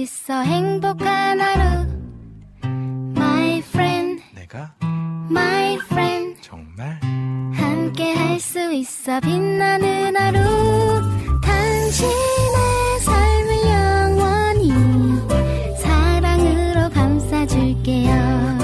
있어 행복한 하루 My friend 내가 My friend 정말 함께 할 수 있어 빛나는 하루 당신의 삶을 영원히 사랑으로 감싸줄게요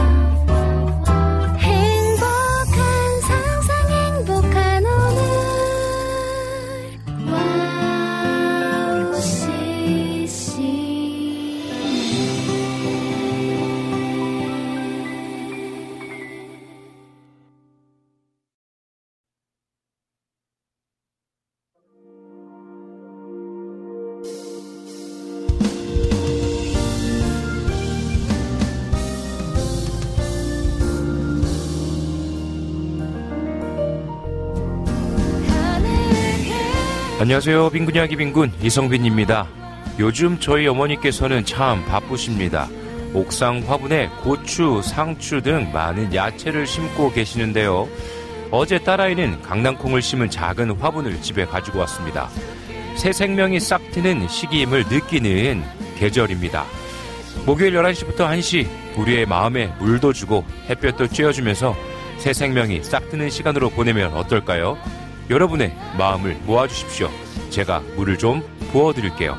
안녕하세요. 빈군 이야기 빈군 이성빈입니다. 요즘 저희 어머니께서는 참 바쁘십니다. 옥상 화분에 고추, 상추 등 많은 야채를 심고 계시는데요. 어제 딸아이는 강낭콩을 심은 작은 화분을 집에 가지고 왔습니다. 새 생명이 싹 트는 시기임을 느끼는 계절입니다. 목요일 11시부터 1시 우리의 마음에 물도 주고 햇볕도 쬐어주면서 새 생명이 싹 트는 시간으로 보내면 어떨까요? 여러분의 마음을 모아주십시오. 제가 물을 좀 부어드릴게요.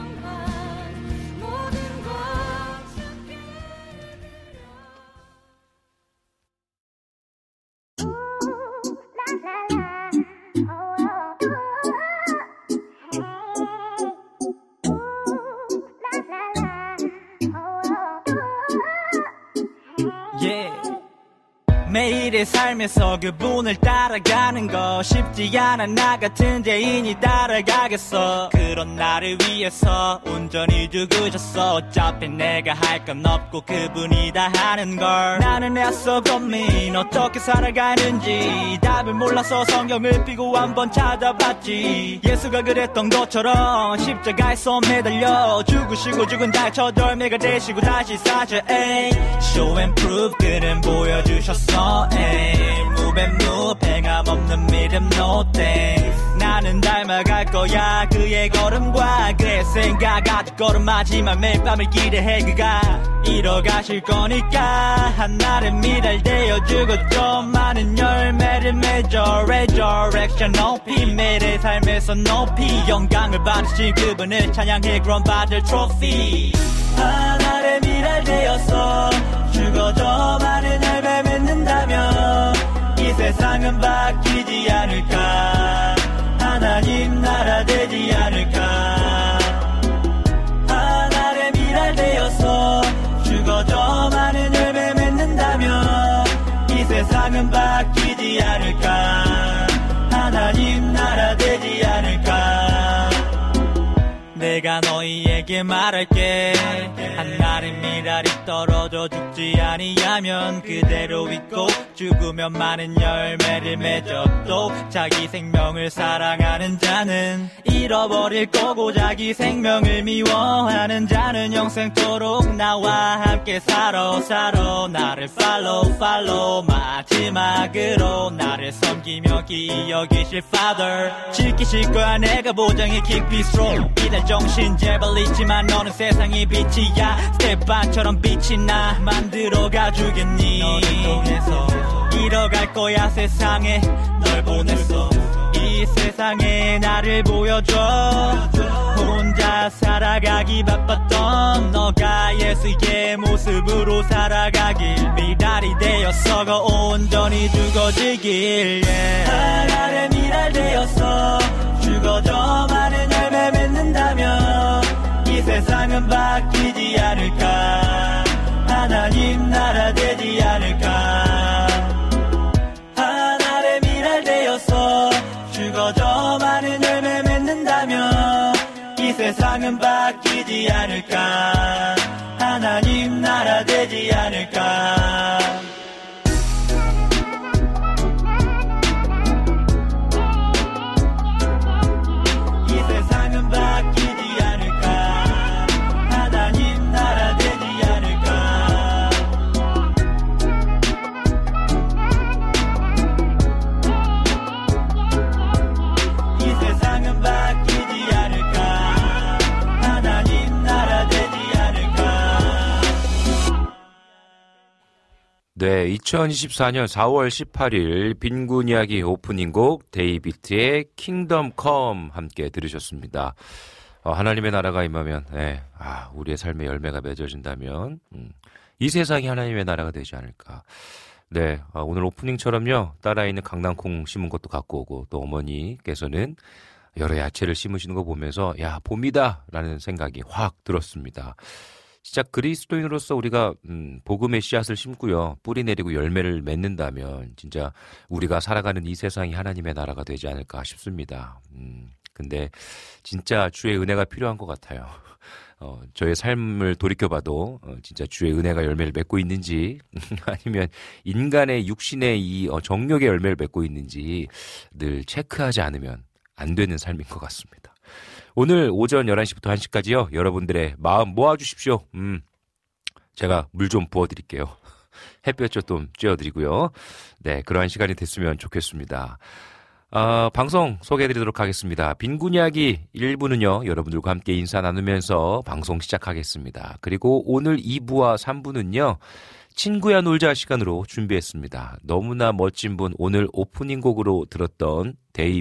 매일의 삶에서 그분을 따라가는 거 쉽지 않아. 나 같은 죄인이 따라가겠어. 그런 나를 위해서 온전히 죽으셨어. 어차피 내가 할 건 없고 그분이 다 하는 걸. 나는 애써 고민 어떻게 살아가는지 답을 몰라서 성경을 펴고 한번 찾아봤지. 예수가 그랬던 것처럼 십자가에서 매달려 죽으시고 죽은 자의 첫 열매가 되시고 다시 사셔. Show and prove 그는 보여주셨어. Move and move 변함없는 믿음 no thanks. 나는 닮아갈 거야 그의 걸음과 그의 생각. 아직 걸음하지만 매일 밤을 기대해 그가 이뤄가실 거니까. 하나를 미달되어 죽었죠. 많은 열매를 맺어 Resurrection 높이 매일의 삶에서 높이 영광을 받으신 그분을 찬양해 그런 받을 트로피. 하나를 미달되어서 죽어도 많은 열매 맺는다면 이 세상은 바뀌지 않을까. 하나님 나라 되지 않을까. 하나의 미랄되어서 죽어도 많은 열매 맺는다면 이 세상은 바뀌지 않을까. 하나님 나라 되지 않을까. 내가 너희에게 말할게. 하나의 미랄이 떨어져 죽지 아니하면 그대로 있고 죽으면 많은 열매를 맺어도 자기 생명을 사랑하는 자는 잃어버릴 거고 자기 생명을 미워하는 자는 영생토록 나와 함께 살아 나를 follow 마지막으로 나를 섬기며 기여기실 Father. 지키실 거야 내가 보장해 keep it strong. 이달 정신 제발 잊지만 너는 세상의 빛이야. 스테판처럼 빛이 나 만들어가 주겠니. 너를 통해서 잃어갈 거야 세상에 널 보냈어. 이 세상에 나를 보여줘. 혼자 살아가기 바빴던 너가 예수의 모습으로 살아가길. 미랄이 되어서 온전히 죽어지길. 하나의 미랄 되어서 죽어도 많은 열매 맺는다면 이 세상은 바뀌지 않을까. 하나님 나라 되지 않을까. 하나의 미랄 되어서 죽어도 많은 열매 맺는다면 이 세상은 바뀌지 않을까. 하나님 나라 되지 않을까. 바뀌지 않을까. 하나님 나라 되지 않을까. 네, 2024년 4월 18일 빈곤 이야기 오프닝 곡 데이비트의 킹덤 컴 함께 들으셨습니다. 하나님의 나라가 임하면, 네, 우리의 삶의 열매가 맺어진다면, 이 세상이 하나님의 나라가 되지 않을까. 네, 오늘 오프닝처럼요, 딸아 있는 강낭콩 심은 것도 갖고 오고, 또 어머니께서는 여러 야채를 심으시는 거 보면서, 야, 봄이다! 라는 생각이 확 들었습니다. 진짜 그리스도인으로서 우리가 복음의 씨앗을 심고요, 뿌리 내리고 열매를 맺는다면 진짜 우리가 살아가는 이 세상이 하나님의 나라가 되지 않을까 싶습니다. 근데 진짜 주의 은혜가 필요한 것 같아요. 저의 삶을 돌이켜봐도 진짜 주의 은혜가 열매를 맺고 있는지 아니면 인간의 육신의 이 정욕의 열매를 맺고 있는지 늘 체크하지 않으면 안 되는 삶인 것 같습니다. 오늘 오전 11시부터 1시까지요. 여러분들의 마음 모아주십시오. 제가 물 좀 부어드릴게요. 햇볕 좀 쬐어드리고요. 네, 그러한 시간이 됐으면 좋겠습니다. 방송 소개해드리도록 하겠습니다. 빈곤 이야기 1부는요. 여러분들과 함께 인사 나누면서 방송 시작하겠습니다. 그리고 오늘 2부와 3부는요. 친구야 놀자 시간으로 준비했습니다. 너무나 멋진 분, 오늘 오프닝 곡으로 들었던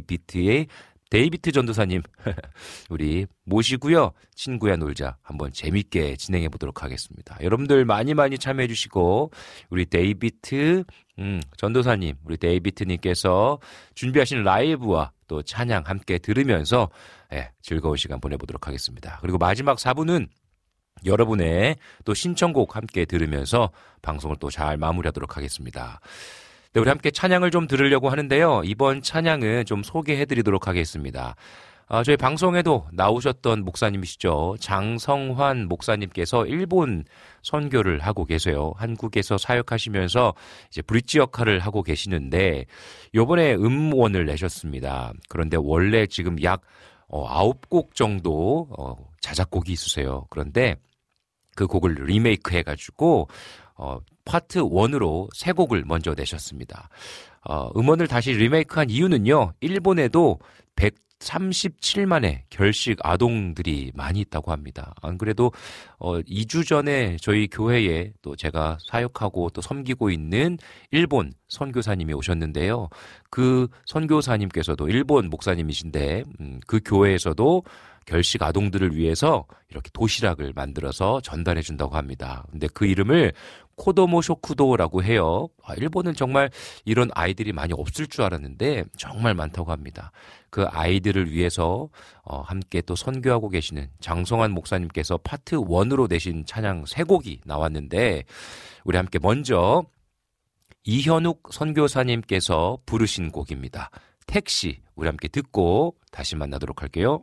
데이비트 전도사님 우리 모시고요. 친구야 놀자 한번 재밌게 진행해 보도록 하겠습니다. 여러분들 많이 참여해 주시고 우리 데이비트 전도사님, 우리 데이비트님께서 준비하신 라이브와 또 찬양 함께 들으면서 즐거운 시간 보내보도록 하겠습니다. 그리고 마지막 4부는 여러분의 또 신청곡 함께 들으면서 방송을 또 잘 마무리하도록 하겠습니다. 네, 우리 함께 찬양을 좀 들으려고 하는데요. 이번 찬양은 좀 소개해드리도록 하겠습니다. 저희 방송에도 나오셨던 목사님이시죠. 장성환 목사님께서 일본 선교를 하고 계세요. 한국에서 사역하시면서 이제 브릿지 역할을 하고 계시는데 요번에 음원을 내셨습니다. 그런데 원래 지금 약 9곡 정도 자작곡이 있으세요. 그런데 그 곡을 리메이크 해가지고 파트 1으로 3곡을 먼저 내셨습니다. 음원을 다시 리메이크한 이유는요. 일본에도 137만의 결식 아동들이 많이 있다고 합니다. 안 그래도 2주 전에 저희 교회에 또 제가 사역하고 또 섬기고 있는 일본 선교사님이 오셨는데요. 그 선교사님께서도 일본 목사님이신데 그 교회에서도 결식 아동들을 위해서 이렇게 도시락을 만들어서 전달해 준다고 합니다. 근데 그 이름을 코도모 쇼쿠도라고 해요. 일본은 정말 이런 아이들이 많이 없을 줄 알았는데 정말 많다고 합니다. 그 아이들을 위해서 함께 또 선교하고 계시는 장성환 목사님께서 파트 1으로 내신 찬양 3곡이 나왔는데 우리 함께 먼저 이현욱 선교사님께서 부르신 곡입니다. 택시 우리 함께 듣고 다시 만나도록 할게요.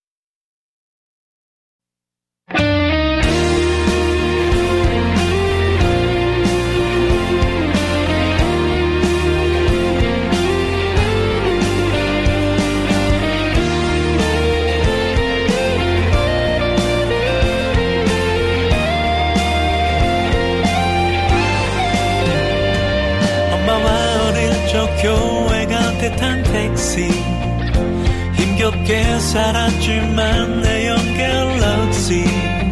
교회 갈 때 탄 택시 힘겹게 살았지만 내연 갤럭시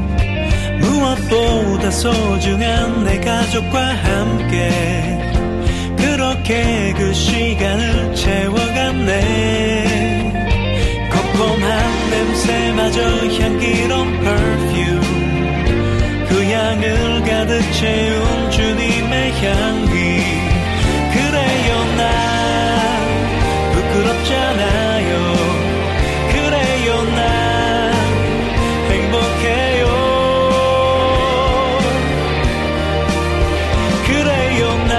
무엇보다 소중한 내 가족과 함께 그렇게 그 시간을 채워갔네. 콤콤한 냄새마저 향기로운 perfume 그 향을 가득 채운 주님의 향기. 그래요 난 부끄럽잖아요. 그래요 난 행복해요. 그래요 난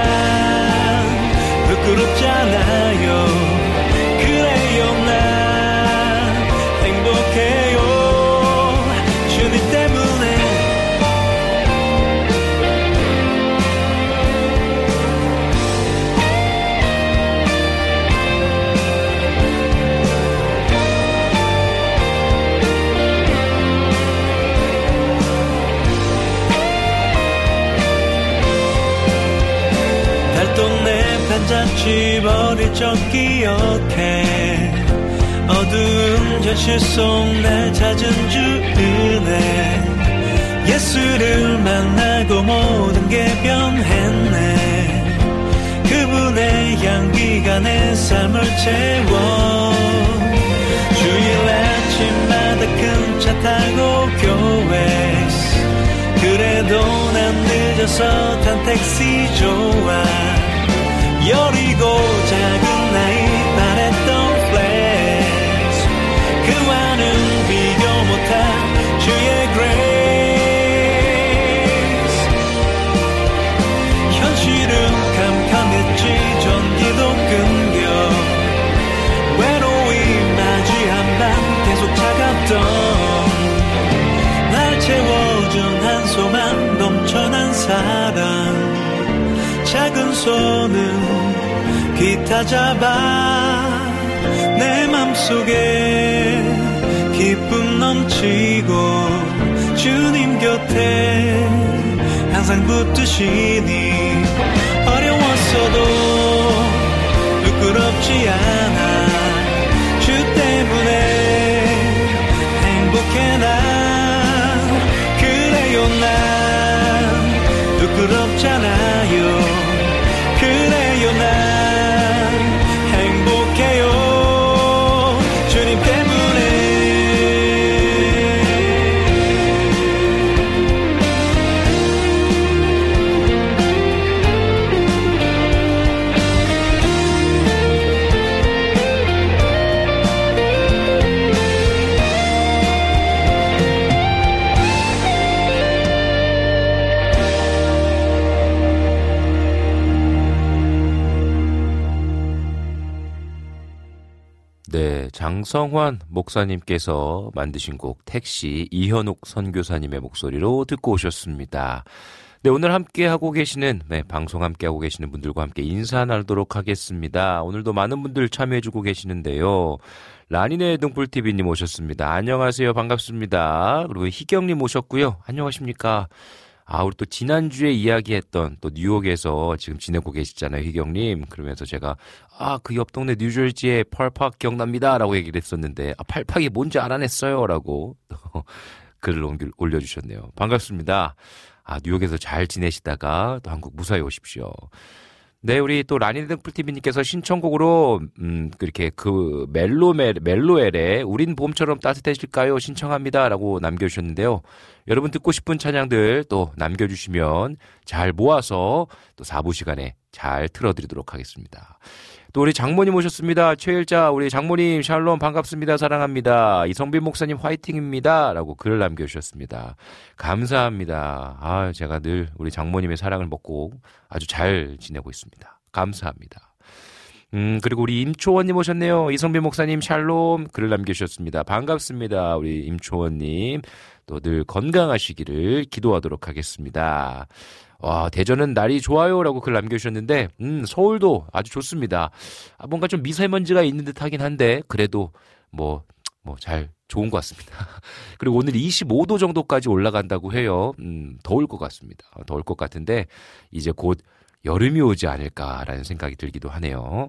부끄럽잖아요. 그래요 난 행복해요. 주님 때문에. 잔잔집 어릴 적 기억해. 어두운 현실 속 날 찾은 주 은혜. 예수를 만나고 모든 게 변했네. 내 향기가 내 삶을 채워 주일 아침마다 큰 차 타고 교회 그래도 난 늦어서 탄 택시 좋아 여리고 작은 나이 바랬던 플렉스 그와는 비교 못한 주의 그레이스 현실은 캄캄했지 전기도 끊겨 외로이 맞이한 밤 계속 차갑던 날 채워준 한소만 넘쳐난 사랑 작은 손은 기타 잡아 내 맘속에 기쁨 넘치고 주님 곁에 항상 붙드시니 어려웠어도 부끄럽지 않아 주 때문에 행복해 난 그래요 난 부끄럽잖아요 그래요 난 행복해요 주님 때문에 네, 장성환 목사님께서 만드신 곡 택시 이현욱 선교사님의 목소리로 듣고 오셨습니다. 네, 오늘 함께하고 계시는 방송 함께하고 계시는 분들과 함께 인사 나누도록 하겠습니다. 오늘도 많은 분들 참여해주고 계시는데요. 라니네 등불TV님 오셨습니다. 안녕하세요. 반갑습니다. 그리고 희경님 오셨고요. 안녕하십니까. 우리 또 지난주에 이야기했던 또 뉴욕에서 지금 지내고 계시잖아요, 희경님. 그러면서 제가 그 옆 동네 뉴저지의 펄팍 기억납니다 라고 얘기를 했었는데 펄팍이 뭔지 알아냈어요 라고 글을 올려주셨네요. 반갑습니다. 뉴욕에서 잘 지내시다가 또 한국 무사히 오십시오. 네, 우리 또 라니 등불TV님께서 신청곡으로 그렇게 그 멜로엘의 우린 봄처럼 따뜻해질까요 신청합니다 라고 남겨주셨는데요. 여러분 듣고 싶은 찬양들 또 남겨주시면 잘 모아서 또 4부 시간에 잘 틀어드리도록 하겠습니다. 또 우리 장모님 오셨습니다. 최일자 우리 장모님 샬롬 반갑습니다. 사랑합니다. 이성빈 목사님 화이팅입니다 라고 글을 남겨주셨습니다. 감사합니다. 제가 늘 우리 장모님의 사랑을 먹고 아주 잘 지내고 있습니다. 감사합니다. 그리고 우리 임초원님 오셨네요. 이성빈 목사님 샬롬 글을 남겨주셨습니다. 반갑습니다. 우리 임초원님 또 늘 건강하시기를 기도하도록 하겠습니다. 대전은 날이 좋아요 라고 글 남겨주셨는데 서울도 아주 좋습니다. 뭔가 좀 미세먼지가 있는 듯 하긴 한데 그래도 잘 좋은 것 같습니다. 그리고 오늘 25도 정도까지 올라간다고 해요. 더울 것 같습니다. 더울 것 같은데 이제 곧 여름이 오지 않을까라는 생각이 들기도 하네요.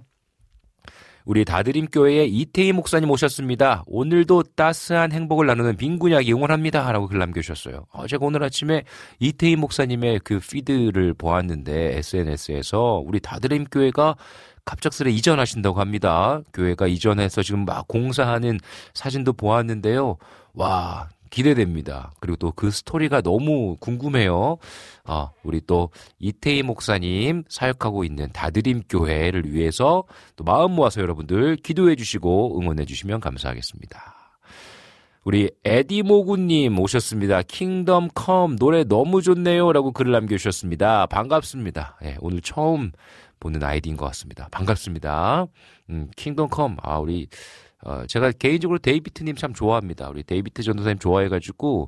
우리 다드림교회의 이태희 목사님 오셨습니다. 오늘도 따스한 행복을 나누는 빈군야기 응원합니다 라고 글 남겨주셨어요. 제가 오늘 아침에 이태희 목사님의 그 피드를 보았는데 SNS에서 우리 다드림교회가 갑작스레 이전하신다고 합니다. 교회가 이전해서 지금 막 공사하는 사진도 보았는데요. 와, 기대됩니다. 그리고 또 그 스토리가 너무 궁금해요. 우리 또 이태희 목사님 사역하고 있는 다드림 교회를 위해서 또 마음 모아서 여러분들 기도해 주시고 응원해 주시면 감사하겠습니다. 우리 에디모구님 오셨습니다. 킹덤 컴 노래 너무 좋네요 라고 글을 남겨주셨습니다. 반갑습니다. 오늘 처음 보는 아이디인 것 같습니다. 반갑습니다. 킹덤 컴 우리 제가 개인적으로 데이비트님 참 좋아합니다. 우리 데이비트 전도사님 좋아해가지고,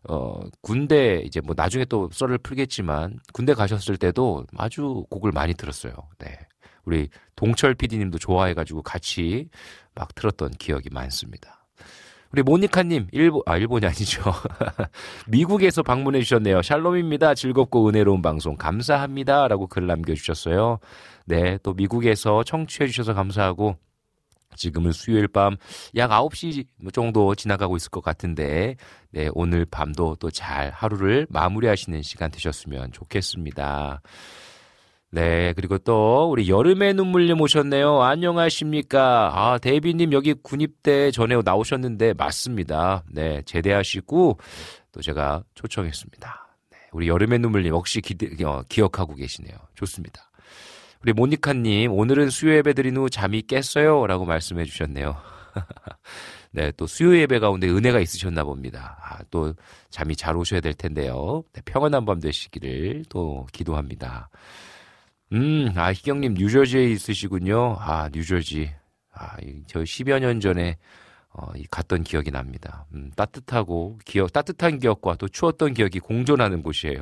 군대, 이제 나중에 또 썰을 풀겠지만, 군대 가셨을 때도 아주 곡을 많이 들었어요. 네. 우리 동철 PD님도 좋아해가지고 같이 막 틀었던 기억이 많습니다. 우리 모니카님, 일본이 아니죠. 미국에서 방문해 주셨네요. 샬롬입니다. 즐겁고 은혜로운 방송 감사합니다. 라고 글 남겨주셨어요. 네, 또 미국에서 청취해 주셔서 감사하고, 지금은 수요일 밤 약 9시 정도 지나가고 있을 것 같은데 네, 오늘 밤도 또 잘 하루를 마무리하시는 시간 되셨으면 좋겠습니다. 네, 그리고 또 우리 여름의 눈물님 오셨네요. 안녕하십니까. 아, 데이비님 여기 군입대 전에 나오셨는데 맞습니다. 네, 제대하시고 또 제가 초청했습니다. 네, 우리 여름의 눈물님 혹시 기억하고 계시네요. 좋습니다. 우리 모니카님 오늘은 수요 예배 드린 후 잠이 깼어요 라고 말씀해 주셨네요. 네, 또 수요 예배 가운데 은혜가 있으셨나 봅니다. 아, 또 잠이 잘 오셔야 될 텐데요. 네, 평안한 밤 되시기를 또 기도합니다. 희경님 뉴저지에 있으시군요. 아, 뉴저지. 아, 저 10여 년 전에 갔던 기억이 납니다. 따뜻한 기억과 또 추웠던 기억이 공존하는 곳이에요.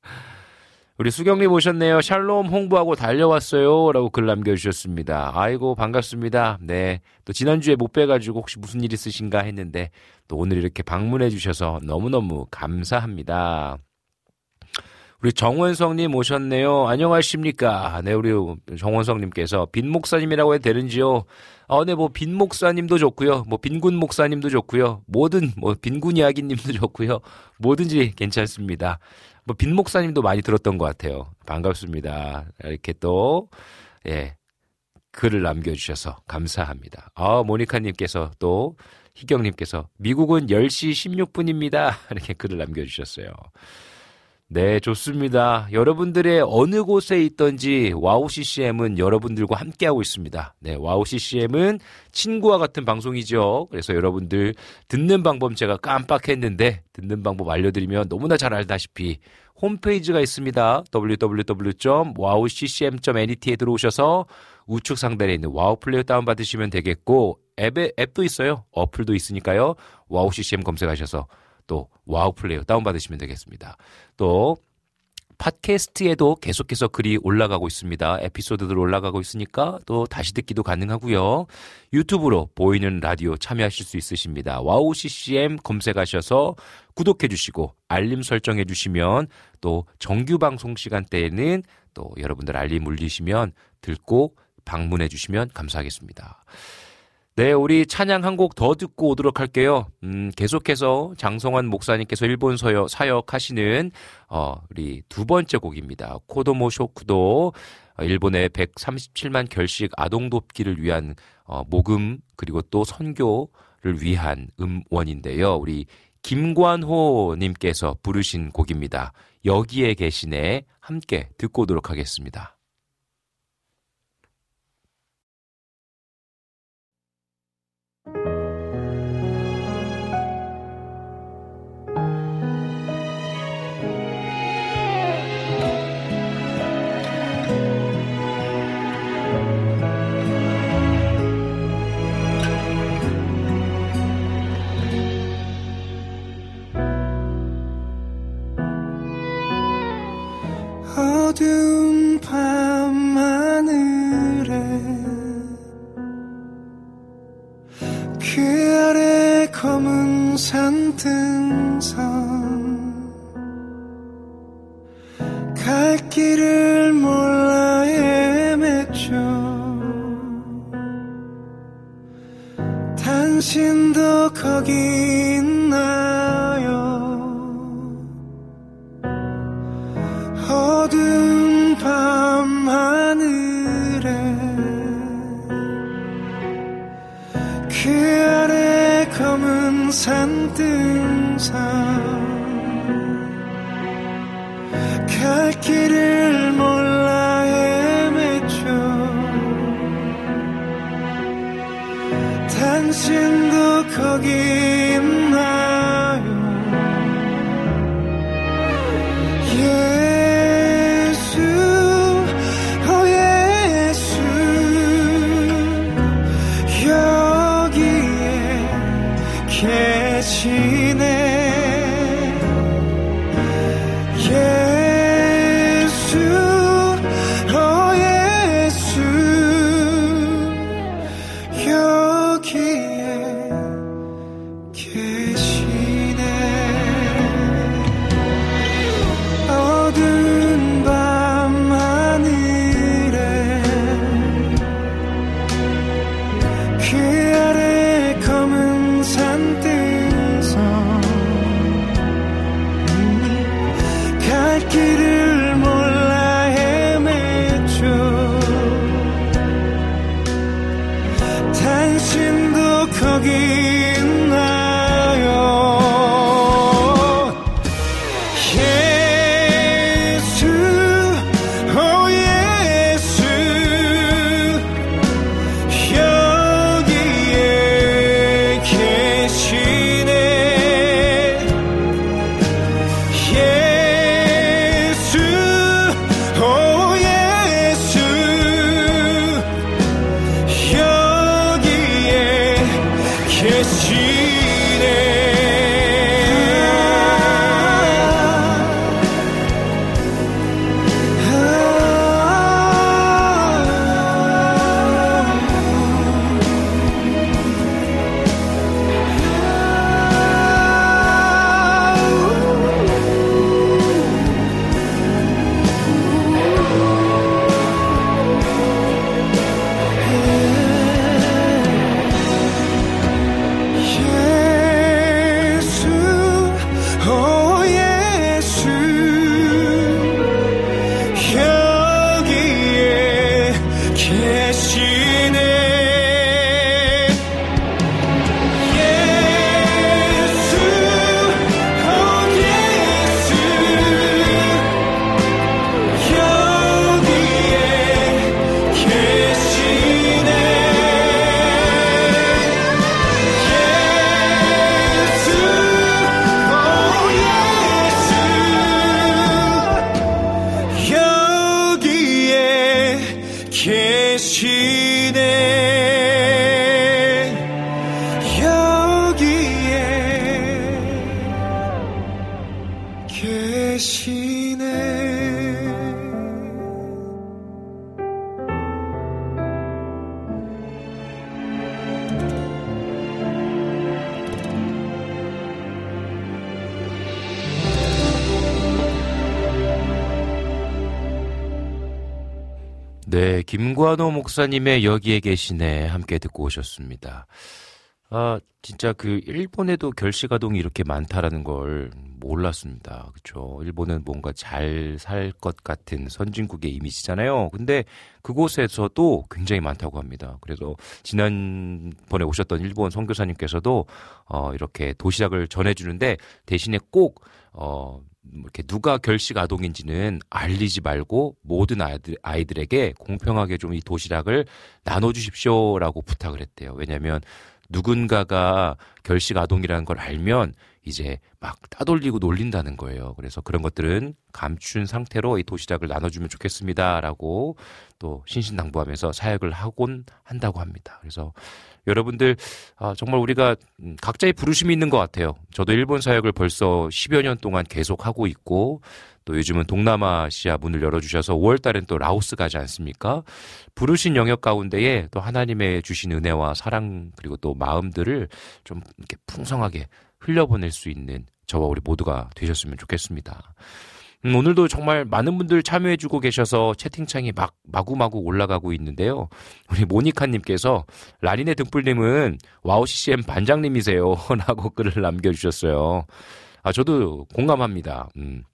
우리 수경님 오셨네요. 샬롬 홍보하고 달려왔어요 라고 글 남겨주셨습니다. 아이고 반갑습니다. 네, 또 지난주에 못 뵈가지고 혹시 무슨 일 있으신가 했는데 또 오늘 이렇게 방문해 주셔서 너무너무 감사합니다. 우리 정원성님 오셨네요. 안녕하십니까. 네, 우리 정원성님께서 빈 목사님이라고 해도 되는지요? 네, 빈 목사님도 좋고요. 빈군 목사님도 좋고요. 빈군 이야기님도 좋고요. 뭐든지 괜찮습니다. 빈 목사님도 많이 들었던 것 같아요. 반갑습니다. 이렇게 또, 예, 글을 남겨주셔서 감사합니다. 모니카님께서 또, 희경님께서 미국은 10시 16분입니다. 이렇게 글을 남겨주셨어요. 네, 좋습니다. 여러분들의 어느 곳에 있던지 와우 CCM은 여러분들과 함께하고 있습니다. 네, 와우 CCM은 친구와 같은 방송이죠. 그래서 여러분들 듣는 방법 제가 깜빡했는데 듣는 방법 알려드리면 너무나 잘 알다시피 홈페이지가 있습니다. www.wowccm.net에 들어오셔서 우측 상단에 있는 와우 플레이어 다운받으시면 되겠고 앱도 있어요. 어플도 있으니까요. 와우 CCM 검색하셔서 또 와우 플레이어 다운받으시면 되겠습니다. 또 팟캐스트에도 계속해서 글이 올라가고 있습니다. 에피소드들 올라가고 있으니까 또 다시 듣기도 가능하고요. 유튜브로 보이는 라디오 참여하실 수 있으십니다. 와우 CCM 검색하셔서 구독해 주시고 알림 설정해 주시면 또 정규 방송 시간대에는 또 여러분들 알림 울리시면 듣고 방문해 주시면 감사하겠습니다. 네, 우리 찬양 한 곡 더 듣고 오도록 할게요. 계속해서 장성환 목사님께서 일본 사역하시는 우리 두 번째 곡입니다. 코도모 쇼쿠도 일본의 137만 결식 아동 돕기를 위한 모금 그리고 또 선교를 위한 음원인데요. 우리 김관호 님께서 부르신 곡입니다. 여기에 계시네 함께 듣고 오도록 하겠습니다. 어두운 밤하늘에 그 아래 검은 산등성 갈 길을 몰라 헤맸죠. 당신도 거기 있나요? 어두운 밤하늘에 그 아래 검은 산등성 갈 길을 몰라 헤맸죠. 당신도 거기 있나요? 계시네. 예수, 예수, 여기에 계시네. 어두운 밤 하늘에 그 아래 검은 산등성 갈 길을 몰라 헤맸죠. 여기 있나요? 예수, 오 예수, 여기에 계시네. 예수, 오 예수, 여기에 계시네. 예수, 오 예수, 여기에 계시네. 예수, 오 예수, 여기에 계시네. 예수, 오 예수, 여기에 계시네. 여기에 계시네. 네, 김관호 목사님의 여기에 계시네 함께 듣고 오셨습니다. 아, 진짜 그 일본에도 결시가동이 이렇게 많다라는 걸 몰랐습니다. 그렇죠? 일본은 뭔가 잘 살 것 같은 선진국의 이미지잖아요. 근데 그곳에서도 굉장히 많다고 합니다. 그래서 지난번에 오셨던 일본 선교사님께서도 이렇게 도시락을 전해주는데 대신에 꼭 이렇게 누가 결식 아동인지는 알리지 말고 모든 아이들에게 공평하게 좀 이 도시락을 나눠주십시오라고 부탁을 했대요. 왜냐하면 누군가가 결식 아동이라는 걸 알면 이제 막 따돌리고 놀린다는 거예요. 그래서 그런 것들은 감춘 상태로 이 도시락을 나눠주면 좋겠습니다라고 또 신신당부하면서 사역을 하곤 한다고 합니다. 그래서 여러분들 정말 우리가 각자의 부르심이 있는 것 같아요. 저도 일본 사역을 벌써 10여 년 동안 계속 하고 있고 또 요즘은 동남아시아 문을 열어주셔서 5월 달엔 또 라오스 가지 않습니까? 부르신 영역 가운데에 또 하나님의 주신 은혜와 사랑 그리고 또 마음들을 좀 이렇게 풍성하게 흘려보낼 수 있는 저와 우리 모두가 되셨으면 좋겠습니다. 오늘도 정말 많은 분들 참여해주고 계셔서 채팅창이 마구마구 올라가고 있는데요. 우리 모니카님께서 라니네 등불님은 와우 CCM 반장님이세요 라고 글을 남겨주셨어요. 저도 공감합니다.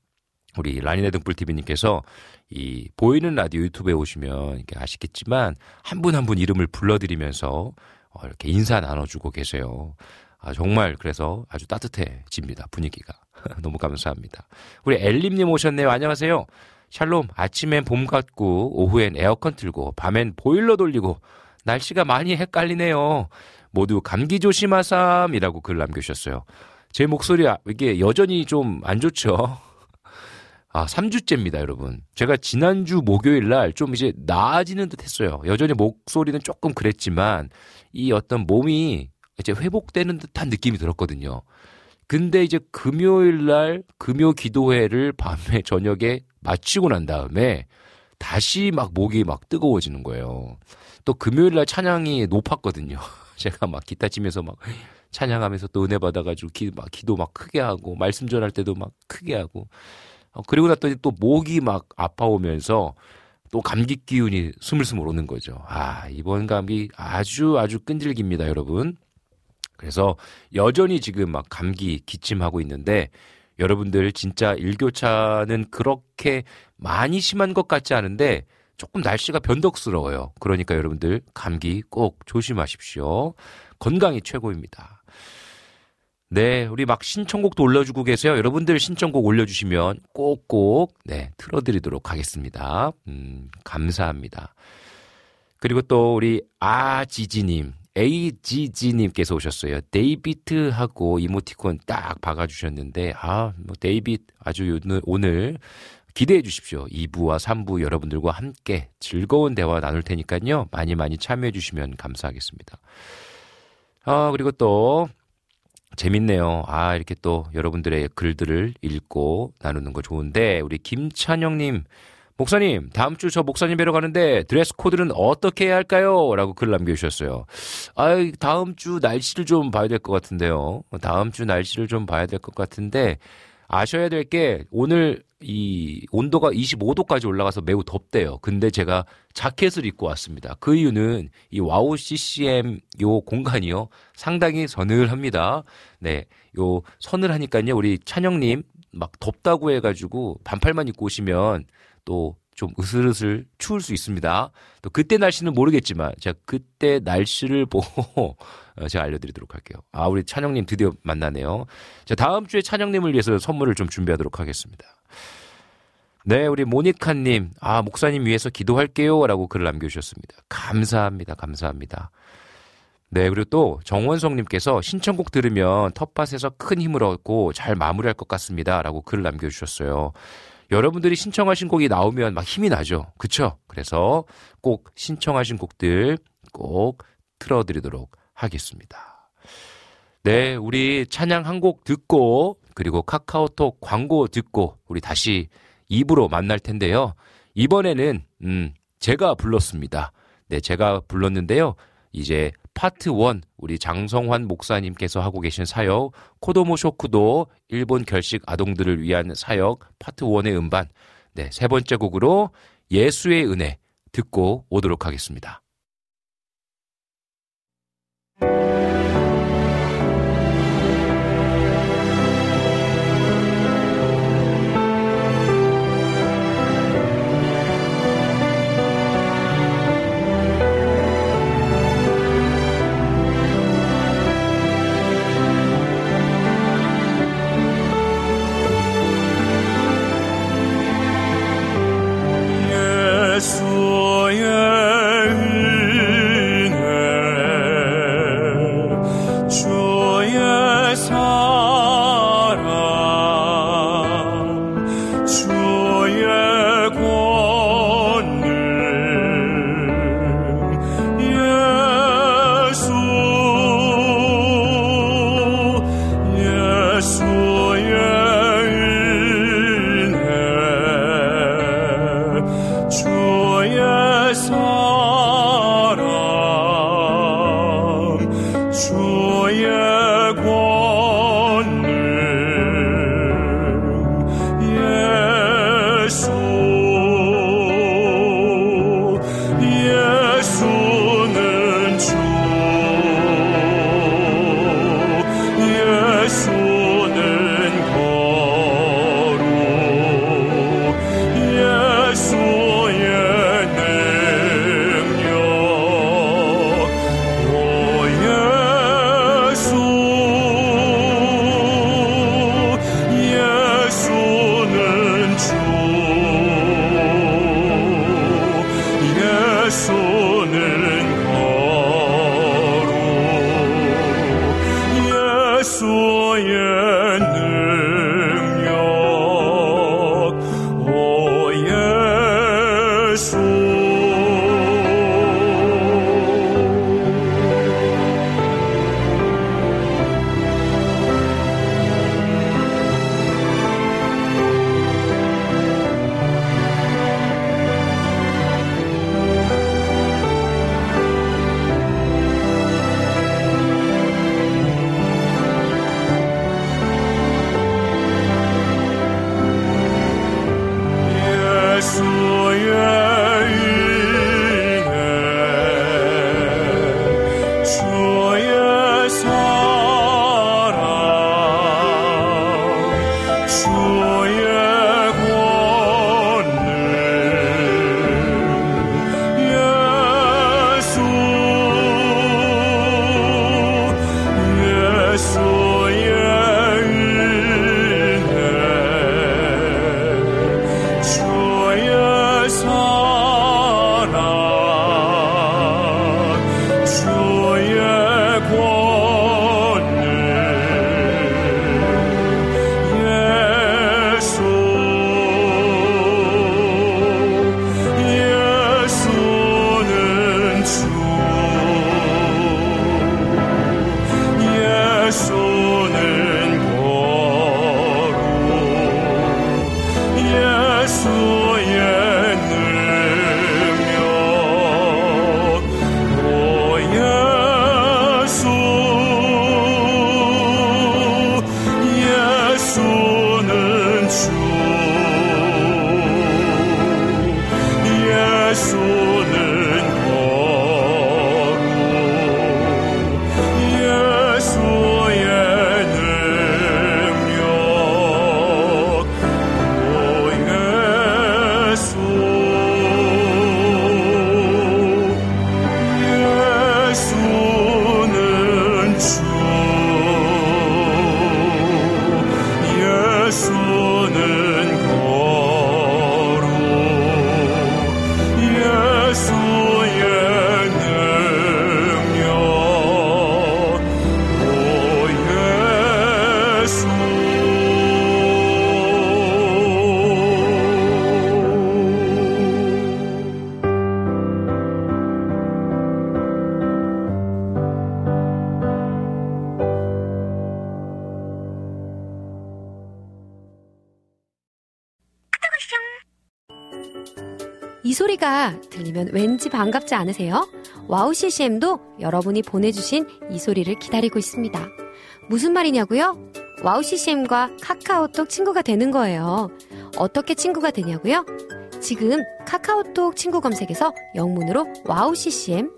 우리 라니네 등불TV님께서 이 보이는 라디오 유튜브에 오시면 이렇게 아시겠지만 한 분 한 분 이름을 불러드리면서 이렇게 인사 나눠주고 계세요. 정말 그래서 아주 따뜻해집니다. 분위기가. 너무 감사합니다. 우리 엘림님 오셨네요. 안녕하세요. 샬롬. 아침엔 봄 같고 오후엔 에어컨 틀고 밤엔 보일러 돌리고 날씨가 많이 헷갈리네요. 모두 감기 조심하삼이라고 글 남겨주셨어요. 제 목소리 이게 여전히 좀 안 좋죠. 3주째입니다, 여러분. 제가 지난주 목요일 날 좀 이제 나아지는 듯 했어요. 여전히 목소리는 조금 그랬지만 이 어떤 몸이 이제 회복되는 듯한 느낌이 들었거든요. 근데 이제 금요일 날 금요 기도회를 밤에 저녁에 마치고 난 다음에 다시 막 목이 막 뜨거워지는 거예요. 또 금요일 날 찬양이 높았거든요. 제가 막 기타 치면서 막 찬양하면서 또 은혜 받아가지고 기도 막 크게 하고 말씀 전할 때도 막 크게 하고 그리고 났더니 또 목이 막 아파오면서 또 감기 기운이 스물스물 오는 거죠. 이번 감기 아주 끈질깁니다, 여러분. 그래서 여전히 지금 막 감기 기침하고 있는데 여러분들 진짜 일교차는 그렇게 많이 심한 것 같지 않은데 조금 날씨가 변덕스러워요. 그러니까 여러분들 감기 꼭 조심하십시오. 건강이 최고입니다. 네, 우리 막 신청곡도 올려주고 계세요. 여러분들 신청곡 올려주시면 꼭꼭 네, 틀어드리도록 하겠습니다. 감사합니다. 그리고 또 우리 아지지님, AGG님께서 오셨어요. 데이비트하고 이모티콘 딱 박아주셨는데, 뭐 데이빗 아주 오늘 기대해 주십시오. 2부와 3부 여러분들과 함께 즐거운 대화 나눌 테니까요. 많이 많이 참여해 주시면 감사하겠습니다. 그리고 또 재밌네요. 이렇게 또 여러분들의 글들을 읽고 나누는 거 좋은데, 우리 김찬영님, 목사님, 다음 주 저 목사님 뵈러 가는데 드레스 코드는 어떻게 해야 할까요? 라고 글 남겨주셨어요. 다음 주 날씨를 좀 봐야 될 것 같은데요. 다음 주 날씨를 좀 봐야 될 것 같은데, 아셔야 될 게 오늘 이 온도가 25도까지 올라가서 매우 덥대요. 근데 제가 자켓을 입고 왔습니다. 그 이유는 이 와우 CCM 요 공간이요, 상당히 서늘합니다. 네, 요 서늘하니까요. 우리 찬영님 막 덥다고 해가지고 반팔만 입고 오시면 또 좀 으슬으슬 추울 수 있습니다. 또 그때 날씨는 모르겠지만 제가 그때 날씨를 보고 제가 알려드리도록 할게요. 우리 찬영님 드디어 만나네요. 자, 다음 주에 찬영님을 위해서 선물을 좀 준비하도록 하겠습니다. 네, 우리 모니카님, 목사님 위해서 기도할게요 라고 글을 남겨주셨습니다. 감사합니다. 감사합니다. 네, 그리고 또 정원성님께서 신청곡 들으면 텃밭에서 큰 힘을 얻고 잘 마무리할 것 같습니다 라고 글을 남겨주셨어요. 여러분들이 신청하신 곡이 나오면 막 힘이 나죠. 그쵸? 그래서 꼭 신청하신 곡들 꼭 틀어드리도록 하겠습니다. 네, 우리 찬양 한 곡 듣고 그리고 카카오톡 광고 듣고 우리 다시 2부로 만날 텐데요. 이번에는 제가 불렀습니다. 네, 제가 불렀는데요. 이제 파트 1 우리 장성환 목사님께서 하고 계신 사역 코도모 쇼쿠도 일본 결식 아동들을 위한 사역 파트 1의 음반, 네, 세 번째 곡으로 예수의 은혜 듣고 오도록 하겠습니다. 예수의 은혜 주의 사랑 주의 권능 예수의 은혜 주의 사랑 주의 권능 예수는 주 예수는 거룩 예수의 능력 오 소리가 들리면 왠지 반갑지 않으세요? 와우 CCM도 여러분이 보내주신 이 소리를 기다리고 있습니다. 무슨 말이냐고요? 와우 CCM과 카카오톡 친구가 되는 거예요. 어떻게 친구가 되냐고요? 지금 카카오톡 친구 검색에서 영문으로 와우 CCM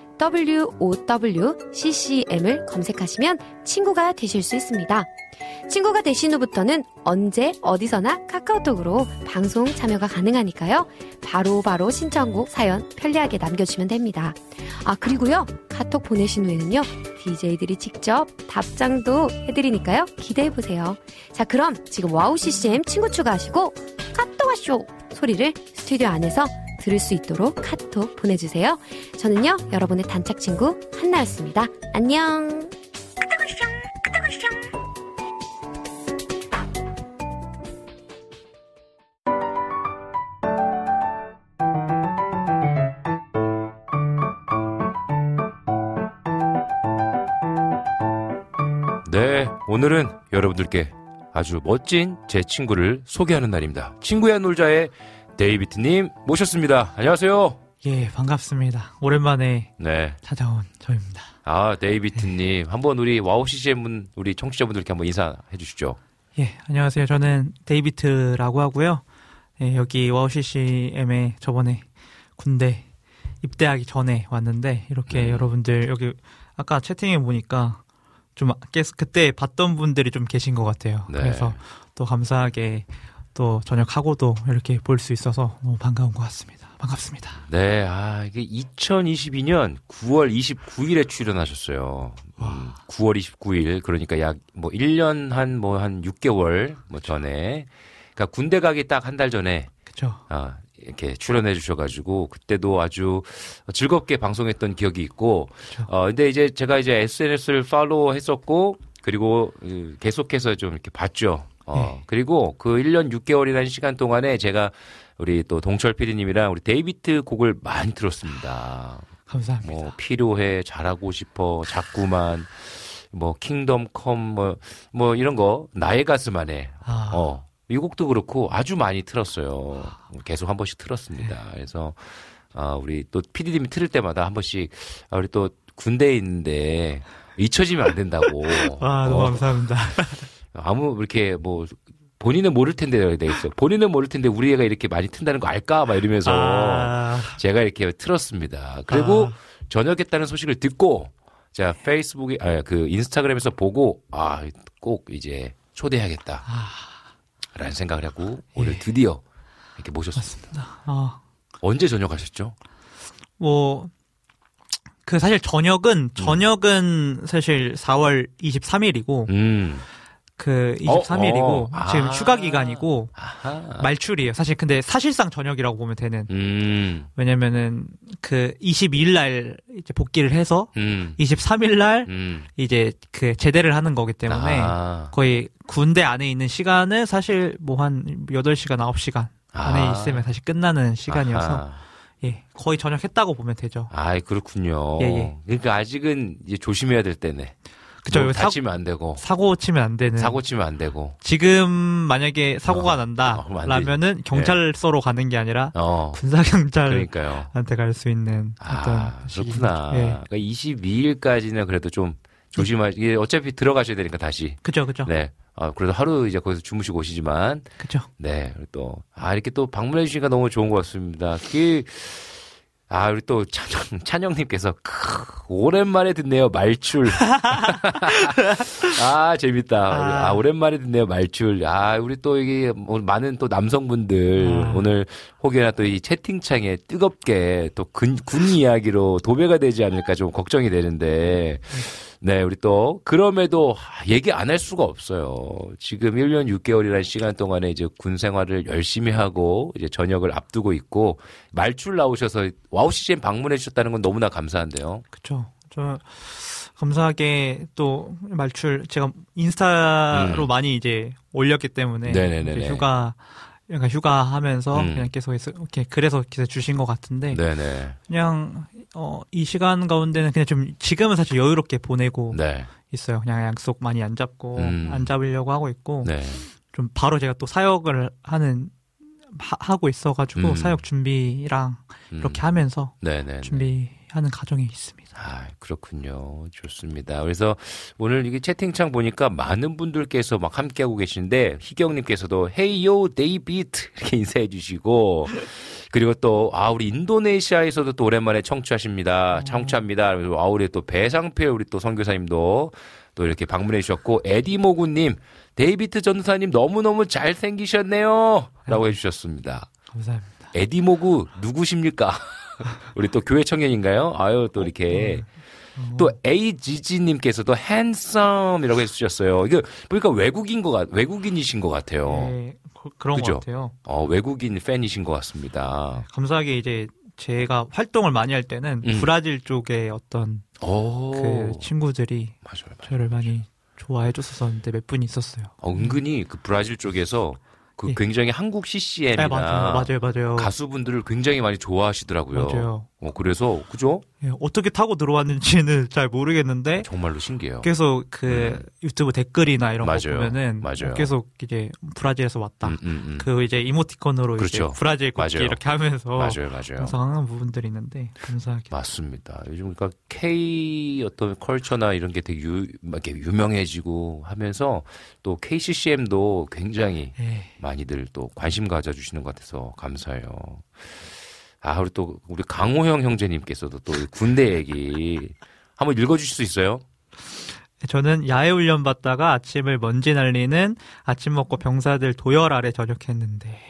WOWCCM을 검색하시면 친구가 되실 수 있습니다. 친구가 되신 후부터는 언제 어디서나 카카오톡으로 방송 참여가 가능하니까요. 바로바로 신청곡 사연 편리하게 남겨주시면 됩니다. 아, 그리고요, 카톡 보내신 후에는요, DJ들이 직접 답장도 해드리니까요, 기대해보세요. 자, 그럼 지금 와우 CCM 친구 추가하시고 카톡 와쇼 소리를 스튜디오 안에서 들을 수 있도록 카톡 보내주세요. 저는요, 여러분의 단짝 친구 한나였습니다. 안녕. 네, 오늘은 여러분들께 아주 멋진 제 친구를 소개하는 날입니다. 친구야 놀자의 데이비드님 모셨습니다. 안녕하세요. 예, 반갑습니다. 오랜만에 네. 찾아온 저입니다. 아, 데이비드님. 한번 우리 와우 CCM 우리 청취자분들께 한번 인사해 주시죠. 예, 안녕하세요. 저는 데이비드라고 하고요. 예, 여기 와우 CCM에 저번에 군대 입대하기 전에 왔는데 이렇게 여러분들 여기 아까 채팅해 보니까 좀 그때 봤던 분들이 좀 계신 것 같아요. 네. 그래서 또 감사하게 또 전역하고도 이렇게 볼 수 있어서 너무 반가운 것 같습니다. 반갑습니다. 네, 아, 이게 2022년 9월 29일에 출연하셨어요. 9월 29일, 그러니까 약 뭐 1년 한 6개월 전에. 그러니까 군대 가기 딱 한 달 전에. 그쵸. 이렇게 출연해 주셔가지고, 그때도 아주 즐겁게 방송했던 기억이 있고, 근데 이제 제가 이제 SNS를 팔로우 했었고, 그리고 계속해서 좀 이렇게 봤죠. 그리고 그 1년 6개월이라는 시간 동안에 제가 우리 또 동철 PD님이랑 우리 데이비드 곡을 많이 들었습니다. 감사합니다. 뭐 필요해, 잘하고 싶어, 자꾸만, 뭐 킹덤 컴, 뭐 이런 거 나의 가슴 안에. 이 곡도 그렇고 아주 많이 틀었어요. 계속 한 번씩 틀었습니다. 네. 그래서 우리 또 PD님이 틀을 때마다 한 번씩 우리 또 군대에 있는데 잊혀지면 안 된다고. 너무 감사합니다. 이렇게 뭐 본인은 모를 텐데 돼 있어. 본인은 모를 텐데 우리 애가 이렇게 많이 튼다는 거 알까? 막 이러면서 제가 이렇게 틀었습니다. 그리고 전역했다는 소식을 듣고 제가 페이스북에 그 인스타그램에서 보고 꼭 이제 초대해야겠다. 라는 생각을 하고 오늘 드디어 이렇게 모셨습니다. 언제 전역하셨죠? 사실 전역은 사실 4월 23일이고, 23일이고, 지금 휴가 기간이고, 말출이에요. 사실 근데 사실상 전역이라고 보면 되는. 왜냐면은 22일 날 이제 복귀를 해서, 23일 날 이제 제대를 하는 거기 때문에, 거의 군대 안에 있는 시간은 사실 한 8시간, 9시간 안에 있으면 사실 끝나는 시간이어서, 예, 거의 전역했다고 보면 되죠. 그렇군요. 예. 그러니까 아직은 이제 조심해야 될 때네. 그쵸. 다치면 안 되고. 사고 치면 안 되는. 사고 치면 안 되고. 지금 만약에 사고가 난다라면은 경찰서로 가는 게 아니라 군사경찰한테 갈 수 있는 어떤 그렇구나. 그러니까 22일까지는 그래도 좀 조심하시. 어차피 들어가셔야 되니까 다시. 그죠. 네. 그래도 하루 이제 거기서 주무시고 오시지만. 그죠. 네. 또 이렇게 또 방문해 주시니까 너무 좋은 것 같습니다. 우리 또 찬영님께서 오랜만에 듣네요 말출. 재밌다. 오랜만에 듣네요 말출. 우리 또 여기 많은 또 남성분들 오늘 혹여나 또 이 채팅창에 뜨겁게 또 군 이야기로 도배가 되지 않을까 좀 걱정이 되는데. 네, 우리 또 그럼에도 얘기 안 할 수가 없어요. 지금 1년 6개월이라는 시간 동안에 이제 군 생활을 열심히 하고 이제 전역을 앞두고 있고 말출 나오셔서 와우 CCM 방문해 주셨다는 건 너무나 감사한데요. 그렇죠. 저 감사하게 또 말출 제가 인스타로 많이 이제 올렸기 때문에 네네네. 휴가하면서 그냥 계속 이렇게 그래서 기사 주신 것 같은데 네네. 그냥 이 시간 가운데는 그냥 좀 지금은 사실 여유롭게 보내고 있어요. 그냥 약속 많이 안 잡고 안 잡으려고 하고 있고 좀 바로 제가 또 사역을 하는 하고 있어가지고 사역 준비랑 이렇게 하면서 네네네. 준비하는 과정에 있습니다. 아, 그렇군요. 좋습니다. 그래서 오늘 이게 채팅창 보니까 많은 분들께서 막 함께하고 계시는데 희경님께서도 Hey yo, 데이비드 이렇게 인사해 주시고 그리고 또 우리 인도네시아에서도 또 오랜만에 청취합니다. 그리고 우리 또 배상표 우리 또 선교사님도 또 이렇게 방문해 주셨고 에디모구님 데이비드 전도사님 너무너무 잘생기셨네요 라고 해주셨습니다. 감사합니다. 에디모구 누구십니까? 우리 또 교회 청년인가요? 아유, 또 이렇게. 또 AGG님께서도 handsome이라고 해주셨어요. 이거 보니까 외국인이신 것 같아요. 네, 그런 그죠? 것 같아요. 외국인 팬이신 것 같습니다. 네, 감사하게 이제 제가 활동을 많이 할 때는 브라질 쪽의 어떤 그 친구들이 맞아요. 저를 많이 좋아해 줬었는데 몇 분이 있었어요. 은근히 그 브라질 쪽에서 그 굉장히 한국 CCM이나 맞아요. 가수분들을 굉장히 많이 좋아하시더라고요. 맞아요. 그래서 그죠? 예, 어떻게 타고 들어왔는지는 잘 모르겠는데 정말로 신기해요. 계속 그 유튜브 댓글이나 이런 맞아요. 거 보면은 맞아요. 계속 이제 브라질에서 왔다. 그 이제 이모티콘으로 그렇죠. 이제 브라질 국기 맞아요. 이렇게 하면서 맞아요. 항상 하는 부분들이 있는데 감사하게. 맞습니다. 요즘 그러니까 K 어떤 컬처나 이런 게 되게 이렇게 유명해지고 하면서 또 KCCM도 굉장히 많이들 또 관심 가져주시는 것 같아서 감사해요. 우리 강호영 형제님께서도 또 군대 얘기 한번 읽어주실 수 있어요? 저는 야외 훈련 받다가 아침을 먼지 날리는 아침 먹고 병사들 도열 아래 전역했는데.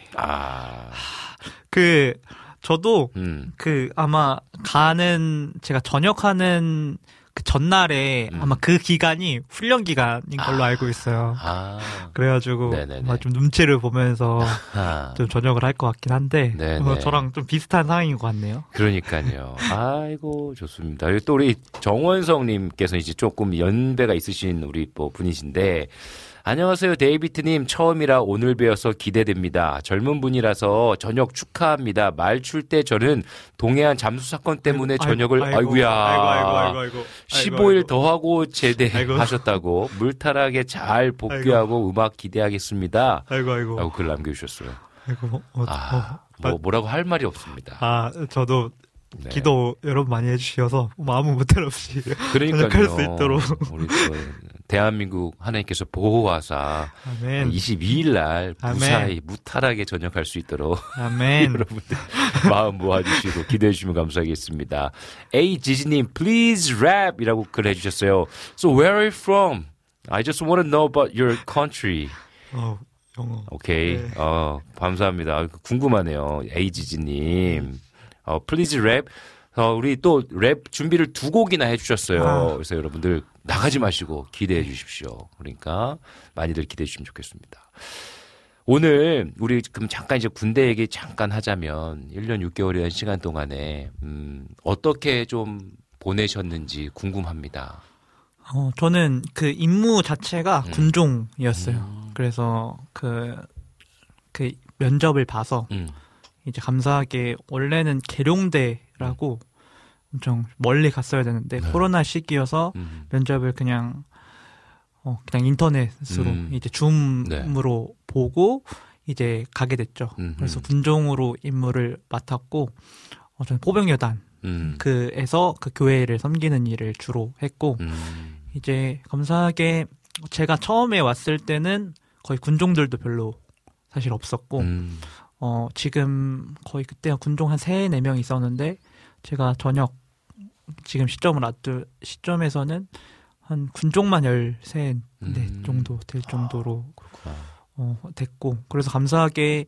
저도 아마 제가 전역하는 그 전날에 아마 그 기간이 훈련 기간인 걸로 알고 있어요. 그래가지고 아마 좀 눈치를 보면서 좀 전역을 할 것 같긴 한데 저랑 좀 비슷한 상황인 것 같네요. 그러니까요. 아이고 좋습니다. 그리고 또 우리 정원성님께서 이제 조금 연배가 있으신 우리 분이신데. 안녕하세요. 데이비드님 처음이라 오늘 뵈어서 기대됩니다. 젊은 분이라서 전역 축하합니다. 말출 때 저는 동해안 잠수 사건 때문에 전역을 아이고야. 15일 더 하고 제대하셨다고 물타락에 잘 복귀하고 음악 기대하겠습니다. 라고 글 남겨주셨어요. 뭐라고 할 말이 없습니다. 저도 기도 여러분 많이 해주셔서 아무 무탈 없이 전역할 수 있도록 우리 대한민국 하나님께서 보호하사 22일 날 무사히 무탈하게 전역할 수 있도록 여러분들 마음 모아주시고 기도해 주시면 감사하겠습니다. AGG님 please rap 이라고 글 해주셨어요. So where are you from? I just want to know about your country. 영어. 오케이. 감사합니다. 궁금하네요. AGG님. Please rap. 우리 또 랩 준비를 2곡이나 해주셨어요. 그래서 여러분들 나가지 마시고 기대해 주십시오. 그러니까 많이들 기대해 주시면 좋겠습니다. 오늘 우리 그럼 잠깐 이제 군대 얘기 잠깐 하자면 1년 6개월이라는 시간 동안에 어떻게 좀 보내셨는지 궁금합니다. 저는 그 임무 자체가 군종이었어요. 그래서 그 면접을 봐서 이제 감사하게 원래는 계룡대라고 엄청 멀리 갔어야 되는데 코로나 시기여서 면접을 그냥 인터넷으로 이제 줌으로 보고 이제 가게 됐죠. 그래서 군종으로 임무를 맡았고 저는 포병여단 그에서 그 교회를 섬기는 일을 주로 했고 이제 감사하게 제가 처음에 왔을 때는 거의 군종들도 별로 사실 없었고 지금 거의 그때 군종 한 3-4명 있었는데 제가 전역 지금 시점을 앞둔 시점에서는 한 군종만 13네 정도 될 정도로 됐고 그래서 감사하게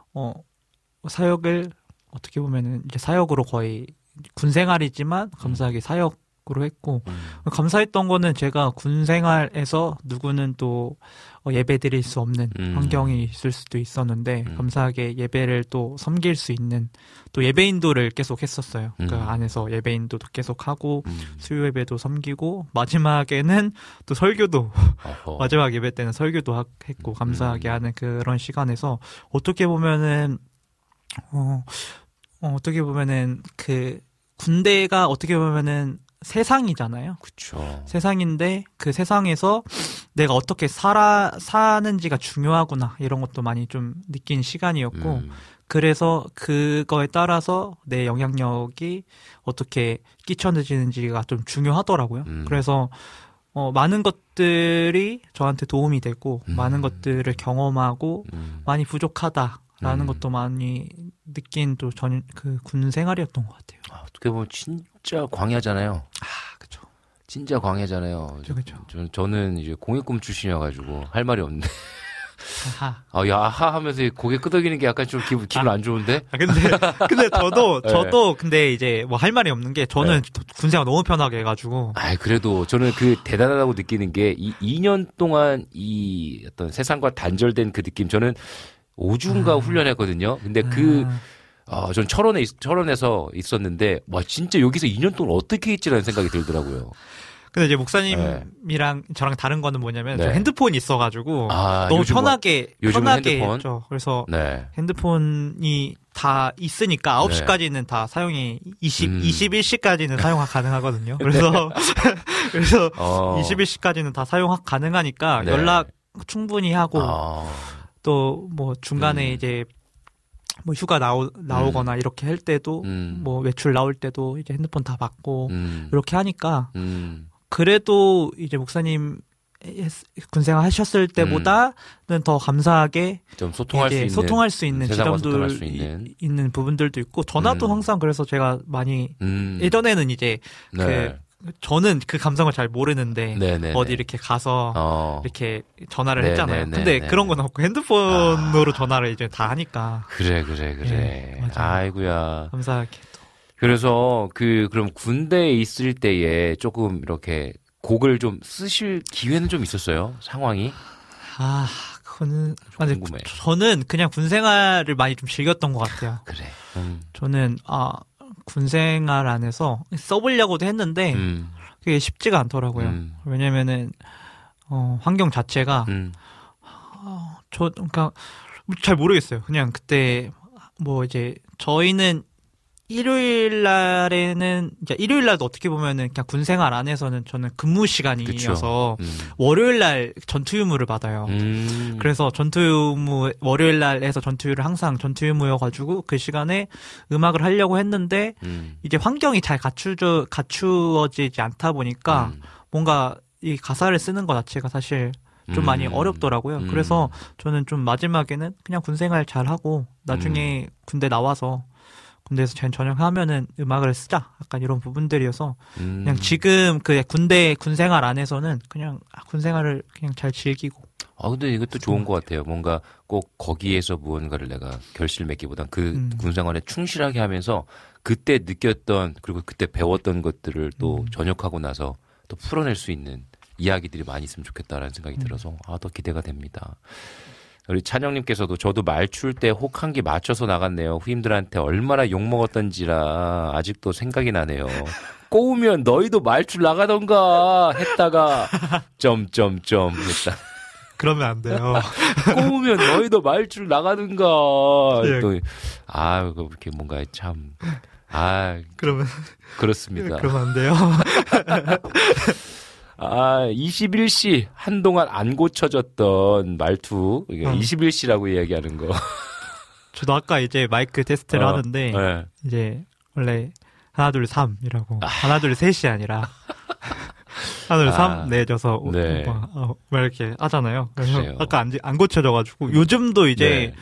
사역을 어떻게 보면은 이제 사역으로 거의 군 생활이지만 감사하게 사역으로 했고 감사했던 거는 제가 군 생활에서 누구는 또 예배 드릴 수 없는 환경이 있을 수도 있었는데 감사하게 예배를 또 섬길 수 있는 또 예배 인도를 계속 했었어요. 그 안에서 예배 인도도 계속 하고 수요 예배도 섬기고 마지막에는 또 설교도 마지막 예배 때는 설교도 했고 감사하게 하는 그런 시간에서 어떻게 보면은 그 군대가 어떻게 보면은 세상이잖아요. 그렇죠. 세상인데 그 세상에서 내가 어떻게 사는지가 중요하구나 이런 것도 많이 좀 느낀 시간이었고 그래서 그거에 따라서 내 영향력이 어떻게 끼쳐지는지가 좀 중요하더라고요. 그래서 많은 것들이 저한테 도움이 되고 많은 것들을 경험하고 많이 부족하다라는 것도 많이 느낀 또 그 군 생활이었던 것 같아요. 어떻게 보면 진짜 광야잖아요. 그렇죠. 진짜 광야잖아요. 그렇죠. 저는 이제 공익금 출신이어가지고 할 말이 없는데. 아하. 야, 아하 하면서 고개 끄덕이는 게 약간 좀 기분 안 좋은데? 근데 저도 근데 이제 뭐 할 말이 없는 게 저는 군생활 너무 편하게 해가지고. 그래도 저는 그 대단하다고 느끼는 게 이 2년 동안 이 어떤 세상과 단절된 그 느낌 저는 5주인가 훈련했거든요. 근데 전 철원에서 있었는데, 와, 진짜 여기서 2년 동안 어떻게 있지라는 생각이 들더라고요. 근데 이제 목사님이랑 저랑 다른 거는 뭐냐면 저 핸드폰이 있어가지고 너무 편하게 했죠. 그래서 핸드폰이 다 있으니까 9시까지는 다 사용이 21시까지는 사용 가능하거든요. 그래서 21시까지는 다 사용 가능하니까 연락 충분히 하고 또 뭐 중간에 이제 뭐 휴가 나오거나 이렇게 할 때도 뭐 외출 나올 때도 이제 핸드폰 다 받고 이렇게 하니까 그래도 이제 목사님 군생활 하셨을 때보다는 더 감사하게 좀 소통할 수 있는 지점도 있는 부분들도 있고 전화도 항상 그래서 제가 많이 예전에는 이제 저는 그 감성을 잘 모르는데 어디 이렇게 가서 이렇게 전화를 했잖아요. 근데 그런 건 없고 핸드폰으로 전화를 이제 다 하니까. 그래. 아이고야. 감사하게 또. 그래서 그럼 군대에 있을 때에 조금 이렇게 곡을 좀 쓰실 기회는 좀 있었어요? 상황이? 그거는 궁금해. 저는 그냥 군 생활을 많이 좀 즐겼던 것 같아요. 그래. 저는 군 생활 안에서 써보려고도 했는데 그게 쉽지가 않더라고요. 왜냐면은 환경 자체가 그러니까 잘 모르겠어요. 그냥 그때 뭐 이제 저희는 일요일 날도 어떻게 보면은 그냥 군 생활 안에서는 저는 근무 시간이어서 월요일 날 전투 유무를 받아요. 그래서 월요일 날에서 전투유를 항상 전투 유무여가지고 그 시간에 음악을 하려고 했는데 이제 환경이 잘 갖추어지지 않다 보니까 뭔가 이 가사를 쓰는 것 자체가 사실 좀 많이 어렵더라고요. 그래서 저는 좀 마지막에는 그냥 군 생활 잘 하고 나중에 군대 나와서 군대에서 전역하면은 음악을 쓰자. 약간 이런 부분들이어서 그냥 지금 그 군 생활 안에서는 그냥 군 생활을 그냥 잘 즐기고. 근데 이것도 좋은 것 같아요. 뭔가 꼭 거기에서 무언가를 내가 결실을 맺기보단 그 군 생활에 충실하게 하면서 그때 느꼈던 그리고 그때 배웠던 것들을 또 전역하고 나서 또 풀어낼 수 있는 이야기들이 많이 있으면 좋겠다라는 생각이 들어서 더 기대가 됩니다. 우리 찬영님께서도 저도 말출 때 혹 한 개 맞춰서 나갔네요. 후임들한테 얼마나 욕먹었던지라 아직도 생각이 나네요. 꼬우면 너희도 말출 나가던가 했다가 점점점 했다. 그러면 안 돼요. 꼬우면 너희도 말출 나가든가. 또 그렇게 뭔가 참 그러면 그렇습니다. 그러면 안 돼요. 21시 한동안 안 고쳐졌던 말투 21시라고 이야기하는 거. 저도 아까 이제 마이크 테스트를 하는데 이제 원래 하나 둘 3이라고 하나 둘 셋이 아니라 하나 둘 3 내줘서 막 이렇게 하잖아요. 그래서 아까 안 고쳐져가지고 요즘도 이제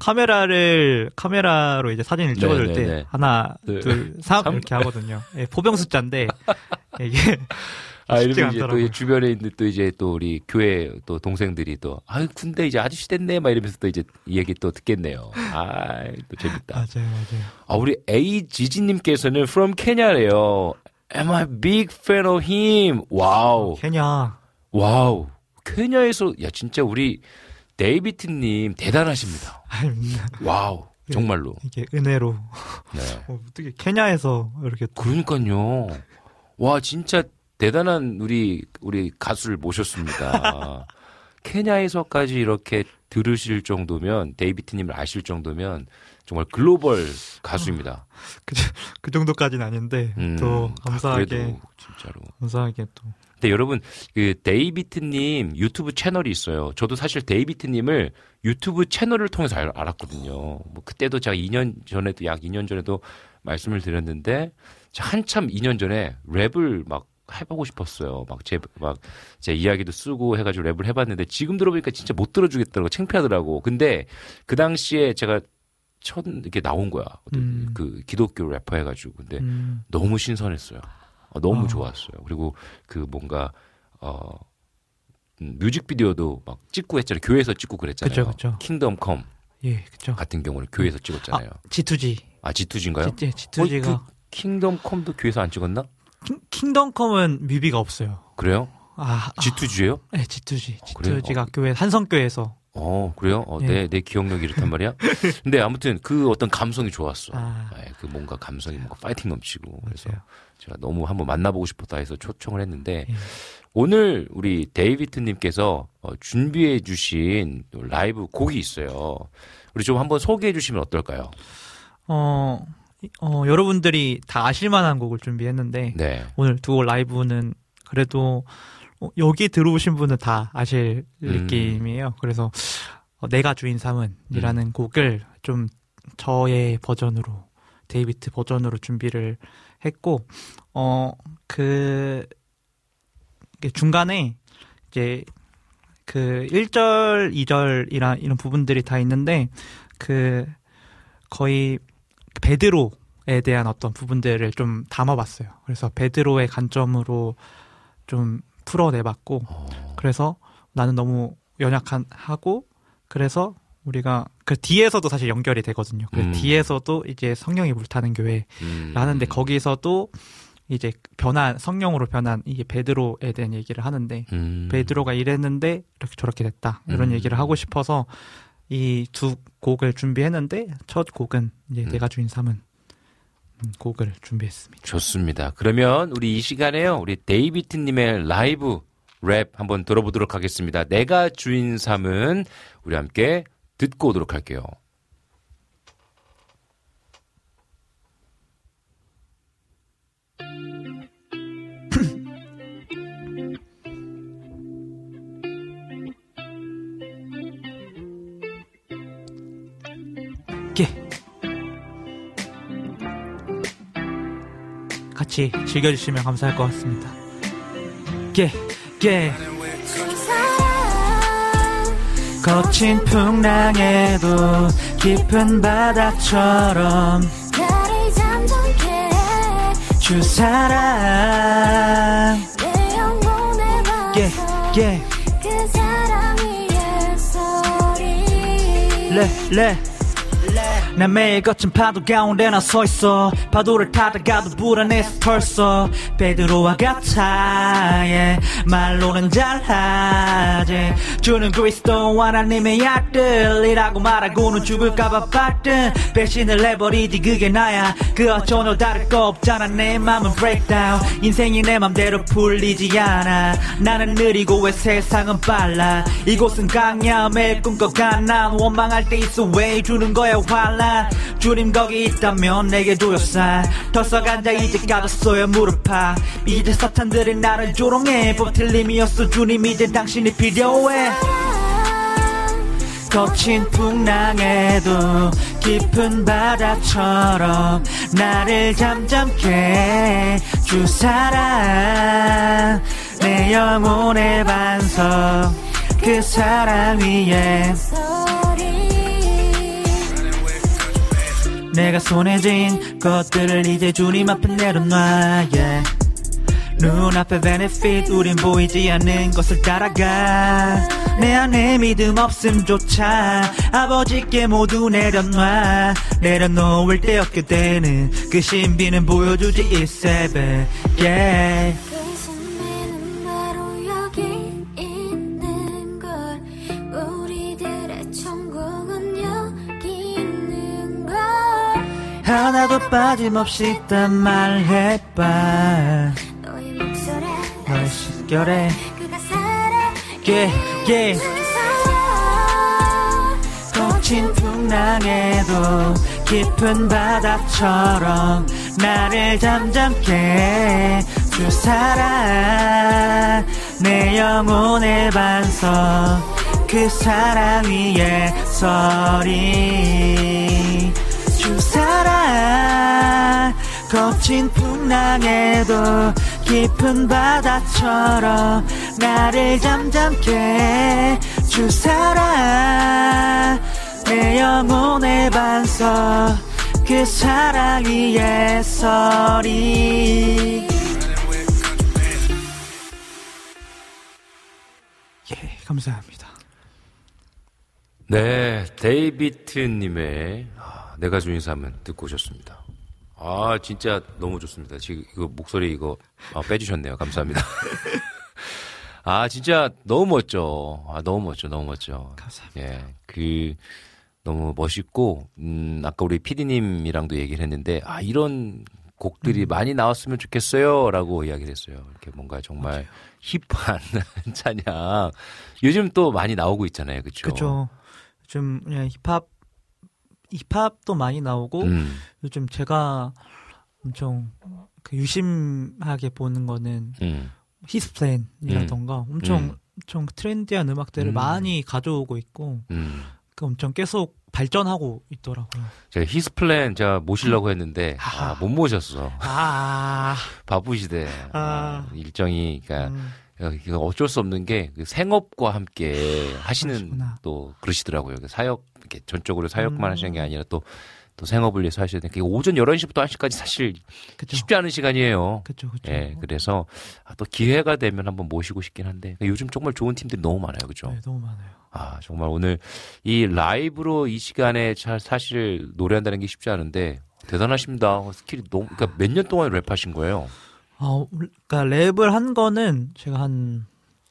카메라로 이제 사진을 찍어줄 때 하나 둘 3 이렇게 하거든요. 포병 숫자인데 이게 이러면 이제 또 주변에 있는 또 이제 또 우리 교회 또 동생들이 또 군대 이제 아저씨 됐네 막 이러면서 또 이제 이 얘기 또 듣겠네요. 또 재밌다. 맞아요. 우리 에이지지님께서는 from 케냐래요. Am I big fan of him? 와우. 케냐. 와우. 케냐에서 진짜 우리 데이비트님 대단하십니다. 와우. 정말로. 이게 은혜로. 어떻게 케냐에서 이렇게. 그러니까요. 와 진짜. 대단한 우리 가수를 모셨습니다. 케냐에서까지 이렇게 들으실 정도면 데이비트님을 아실 정도면 정말 글로벌 가수입니다. 그 정도까지는 아닌데 또 감사하게 그래도 진짜로 감사하게 또 근데 여러분, 그 데이비트님 유튜브 채널이 있어요. 저도 사실 데이비트님을 유튜브 채널을 통해서 알았거든요. 뭐 그때도 제가 2년 전에도 약 2년 전에도 말씀을 드렸는데 한참 2년 전에 랩을 막 해보고 싶었어요. 막 제 이야기도 쓰고 해가지고 랩을 해봤는데 지금 들어보니까 진짜 못 들어주겠더라고. 창피하더라고. 근데 그 당시에 제가 이렇게 나온 거야. 그 기독교 래퍼 해가지고. 근데 너무 신선했어요. 너무 좋았어요. 그리고 그 뭔가, 뮤직비디오도 막 찍고 했잖아요. 교회에서 찍고 그랬잖아요. 그쵸. 킹덤 컴. 예, 그쵸. 같은 경우는 교회에서 찍었잖아요. G2G. 아, G2G인가요? G2G가. 그 킹덤 컴도 교회에서 안 찍었나? 킹덤 컴은 뮤비가 없어요. 그래요? G2G예요? 네, G2G. 그래요? G2G가 교회, 한성교회에서. 그래요? 예. 내 기억력이 이렇단 말이야? 근데 아무튼 그 어떤 감성이 좋았어. 그 뭔가 감성이 뭔가 파이팅 넘치고. 그래서 맞아요. 제가 너무 한번 만나보고 싶었다 해서 초청을 했는데, 예. 오늘 우리 데이비트님께서 준비해 주신 라이브 곡이 있어요. 우리 좀 한번 소개해 주시면 어떨까요? 여러분들이 다 아실만한 곡을 준비했는데, 네. 오늘 두 곡 라이브는 그래도 여기 들어오신 분은 다 아실 느낌이에요. 그래서 내가 주인 삼은이라는 곡을 좀 저의 버전으로, 데이비트 버전으로 준비를 했고, 중간에 이제 그 1절, 2절 이런 부분들이 다 있는데, 거의 베드로에 대한 어떤 부분들을 좀 담아봤어요. 그래서 베드로의 관점으로 좀 풀어내봤고, 그래서 나는 너무 연약하고, 그래서 우리가 그 뒤에서도 사실 연결이 되거든요. 그 뒤에서도 이제 성령이 불타는 교회라는데 거기서도 이제 성령으로 변한 이게 베드로에 대한 얘기를 하는데, 베드로가 이랬는데 이렇게 저렇게 됐다, 이런 얘기를 하고 싶어서 이 두 곡을 준비했는데, 첫 곡은 이제 내가 주인 삼은 곡을 준비했습니다. 좋습니다. 그러면 우리 이 시간에요, 우리 데이비트님의 라이브 랩 한번 들어보도록 하겠습니다. 내가 주인 삼은 우리 함께 듣고 오도록 할게요. 같이 즐겨주시면 감사할 것 같습니다. 거친 풍랑에도 깊은 바다처럼 나를 잠잠케 해 주 사랑 내 영혼의 반석 그 사랑 위에 소리 난 매일 거친 파도 가운데 나 서있어. 파도를 타다가도 불안해서 털써. 베드로와 같아 말로는 잘하지. 주는 그리스도 하나님의 아들이라고 말하고는 죽을까봐 빠른 배신을 해버리지 그게 나야. 그와 전혀 다를 거 없잖아. 내 맘은 breakdown. 인생이 내 맘대로 풀리지 않아. 나는 느리고 왜 세상은 빨라. 이곳은 강야의 꿈꿔간 난 원망할 때 있어 왜 주는 거야 환란. 주님 거기 있다면 내게 조여사. 덜썩 앉아 이제 가졌어요 무릎아. 이제 사탄들이 나를 조롱해. 법 틀림이었어 주님 이제 당신이 필요해. 거친 풍랑에도 깊은 바다처럼 나를 잠잠케 해 주 사랑 내 영혼의 반석 그 사랑 위에 내가 손에 쥔 것들을 이제 주님 앞에 내려놔 눈앞에 benefit 우린 보이지 않는 것을 따라가. 내 안에 믿음 없음조차 아버지께 모두 내려놔. 내려놓을 때 얻게 되는 그 신비는 보여주지 이 새벽 그 신비는 바로 여기 있는 걸. 우리들의 천국은 여기 있는 걸. 하나도 빠짐없이 다 말해봐. 너의 신결에 그가 살아 거친 풍랑에도 깊은 바다처럼 나를 잠잠케 해 주 사랑 내 영혼의 반석 그 사랑 위에 서리 주 사랑 거친 풍랑에도 깊은 바다처럼 나를 잠잠케 주 사랑 내 영혼의 반석 그 사랑 위에 서리. 예, 감사합니다. 네, 데이비트님의 내가 주인 삶은 듣고 오셨습니다. 아, 진짜 너무 좋습니다. 지금 이거 목소리 이거 빼주셨네요. 감사합니다. 아, 진짜 너무 멋져. 너무 멋져. 감사합니다. 예, 너무 멋있고, 아까 우리 PD님이랑도 얘기를 했는데, 이런 곡들이 많이 나왔으면 좋겠어요. 라고 이야기를 했어요. 이렇게 뭔가 정말 힙한 찬양. 요즘 또 많이 나오고 있잖아요. 그쵸? 그쵸. 요즘 그냥 힙합도 많이 나오고, 요즘 제가 엄청 유심하게 보는 거는, 히스플랜이라던가 엄청 트렌디한 음악들을 많이 가져오고 있고, 엄청 계속 발전하고 있더라고요. 제가 히스플랜 제가 모시려고 했는데 못 모셨어. 바쁘시대. 일정이 그러니까 이거 어쩔 수 없는 게 생업과 함께 하시는 그러시구나. 또 그러시더라고요. 사역 이렇게 전적으로 사역만 하시는 게 아니라 또 생업을 위해서 하셔야 되니까 오전 11시부터 1시까지 사실 그쵸. 쉽지 않은 시간이에요. 그쵸. 예, 그래서 또 기회가 되면 한번 모시고 싶긴 한데 요즘 정말 좋은 팀들이 너무 많아요. 그죠? 네, 너무 많아요. 정말 오늘 이 라이브로 이 시간에 사실 노래한다는 게 쉽지 않은데 대단하십니다. 스킬이 너무, 그러니까 몇 년 동안 랩하신 거예요? 그러니까 랩을 한 거는 제가 한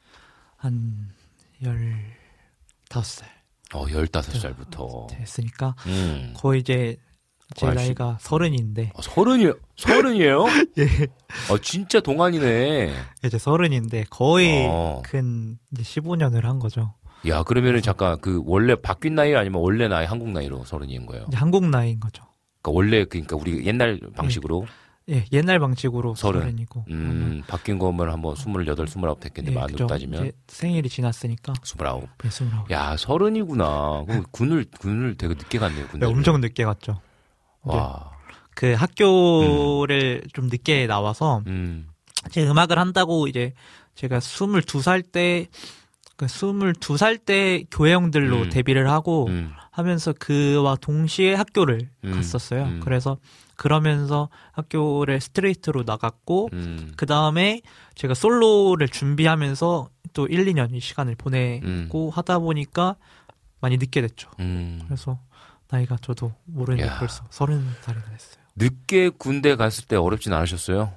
15살. 15살부터. 됐으니까 거의 이제 제 나이가 30인데. 서른이에요? 예. 진짜 동안이네. 이제 30인데 거의 근 이제 15년을 한 거죠. 야, 그러면은 잠깐 원래 바뀐 나이 아니면 원래 나이 한국 나이로 30인 거예요? 이제 한국 나이인 거죠. 그러니까 우리 옛날 방식으로. 예, 옛날 방식으로 30이고. 바뀐 거면 한번 28, 29 됐겠네. 만으로 따지면. 생일이 지났으니까. 29. 네, 29. 야, 30이구나. 그럼 군을 되게 늦게 갔네요. 네, 엄청 늦게 갔죠. 와. 그 학교를 좀 늦게 나와서 제 음악을 한다고 이제 제가 22살 때 22살 때 교회형들로 데뷔를 하고 하면서 그와 동시에 학교를 갔었어요. 그래서 그러면서 학교를 스트레이트로 나갔고 그 다음에 제가 솔로를 준비하면서 또 1, 2년 이 시간을 보내고 하다 보니까 많이 늦게 됐죠. 그래서 나이가 저도 모르는데 벌써 30살이나 됐어요. 늦게 군대 갔을 때 어렵진 않으셨어요?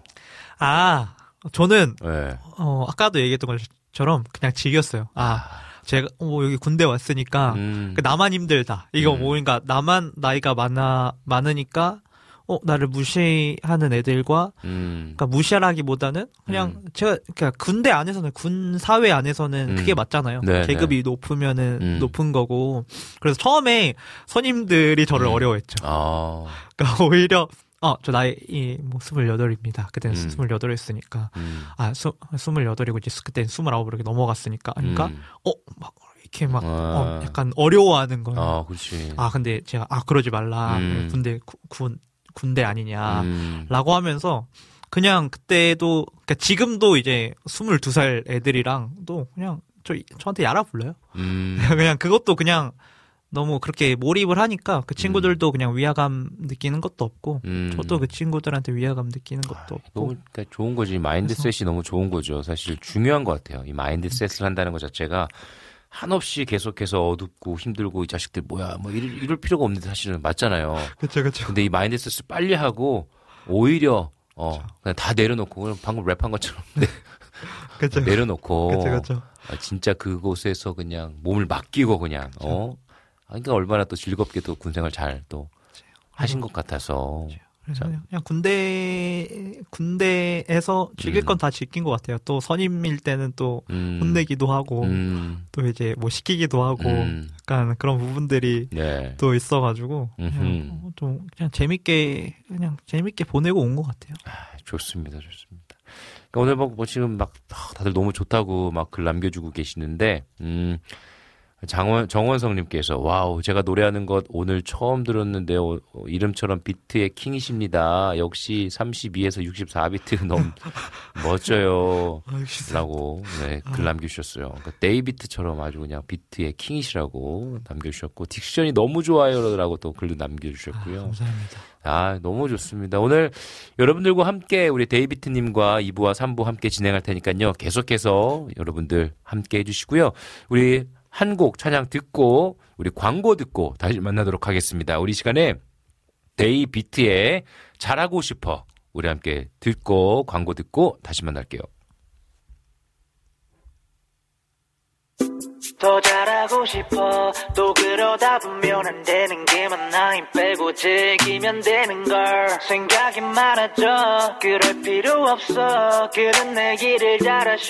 저는 네. 아까도 얘기했던 것처럼 그냥 즐겼어요. 제가 여기 군대 왔으니까 나만 힘들다. 이거 그러니까 나만 나이가 많으니까 나를 무시하는 애들과 그러니까 무시하기보다는 그냥 제가 그러니까 군대 안에서는 군 사회 안에서는 그게 맞잖아요. 네, 계급이 높으면은 높은 거고. 그래서 처음에 선임들이 저를 어려워했죠. 그러니까 오히려 저 나이 뭐 28입니다. 그때는 28이었으니까 28이고 이제 그때는 29으로 이렇게 넘어갔으니까 그러니까 막 이렇게 막 약간 어려워하는 거예요. 그렇지. 근데 제가 그러지 말라. 군대 아니냐라고 하면서 그냥 그때도 그러니까 지금도 이제 22살 애들이랑도 그냥 저한테 야라 불러요. 그냥 그것도 그냥 너무 그렇게 몰입을 하니까 그 친구들도 그냥 위화감 느끼는 것도 없고 저도 그 친구들한테 위화감 느끼는 것도 없고. 너무 그러니까 좋은 거지. 마인드셋이 너무 좋은 거죠. 사실 중요한 것 같아요. 이 마인드셋을 한다는 것 자체가 한없이 계속해서 어둡고 힘들고 이 자식들 뭐야 뭐 이럴 필요가 없는데 사실은 맞잖아요. 그렇죠. 근데 이 마인드셋을 빨리 하고 오히려 그냥 다 내려놓고 그냥 방금 랩한 것처럼 그쵸. 내려놓고 그렇죠. 진짜 그곳에서 그냥 몸을 맡기고 그냥 그러니까 얼마나 또 즐겁게 또 군생활 잘 또 하신 것 같아서. 그래서 그냥 군대에서 즐길 건 다 즐긴 것 같아요. 또 선임일 때는 또 혼내기도 하고 또 이제 뭐 시키기도 하고 약간 그런 부분들이 또 있어가지고 그냥 재밌게 보내고 온 것 같아요. 좋습니다. 그러니까 오늘 뭐 지금 막 다들 너무 좋다고 막 글 남겨주고 계시는데, 정원성님께서 와우 제가 노래하는 것 오늘 처음 들었는데요. 이름처럼 비트의 킹이십니다. 역시 32에서 64비트 너무 멋져요. 라고 네, 글 남겨주셨어요. 그러니까 데이비트처럼 아주 그냥 비트의 킹이시라고 남겨주셨고 딕션이 너무 좋아요 라고 또 글도 남겨주셨고요. 감사합니다. 너무 좋습니다. 오늘 여러분들과 함께 우리 데이비트님과 2부와 3부 함께 진행할 테니까요. 계속해서 여러분들 함께 해주시고요. 우리 한 곡 찬양 듣고 우리 광고 듣고 다시 만나도록 하겠습니다. 우리 시간에 데이비트의 잘하고 싶어 우리 함께 듣고 광고 듣고 다시 만날게요. 더 잘하고 싶어 또 그러다 보면 안 되는 게 많아 힘 빼고 즐기면 되는 걸 생각이 많아져 그럴 필요 없어 그는 내 길을 따라셔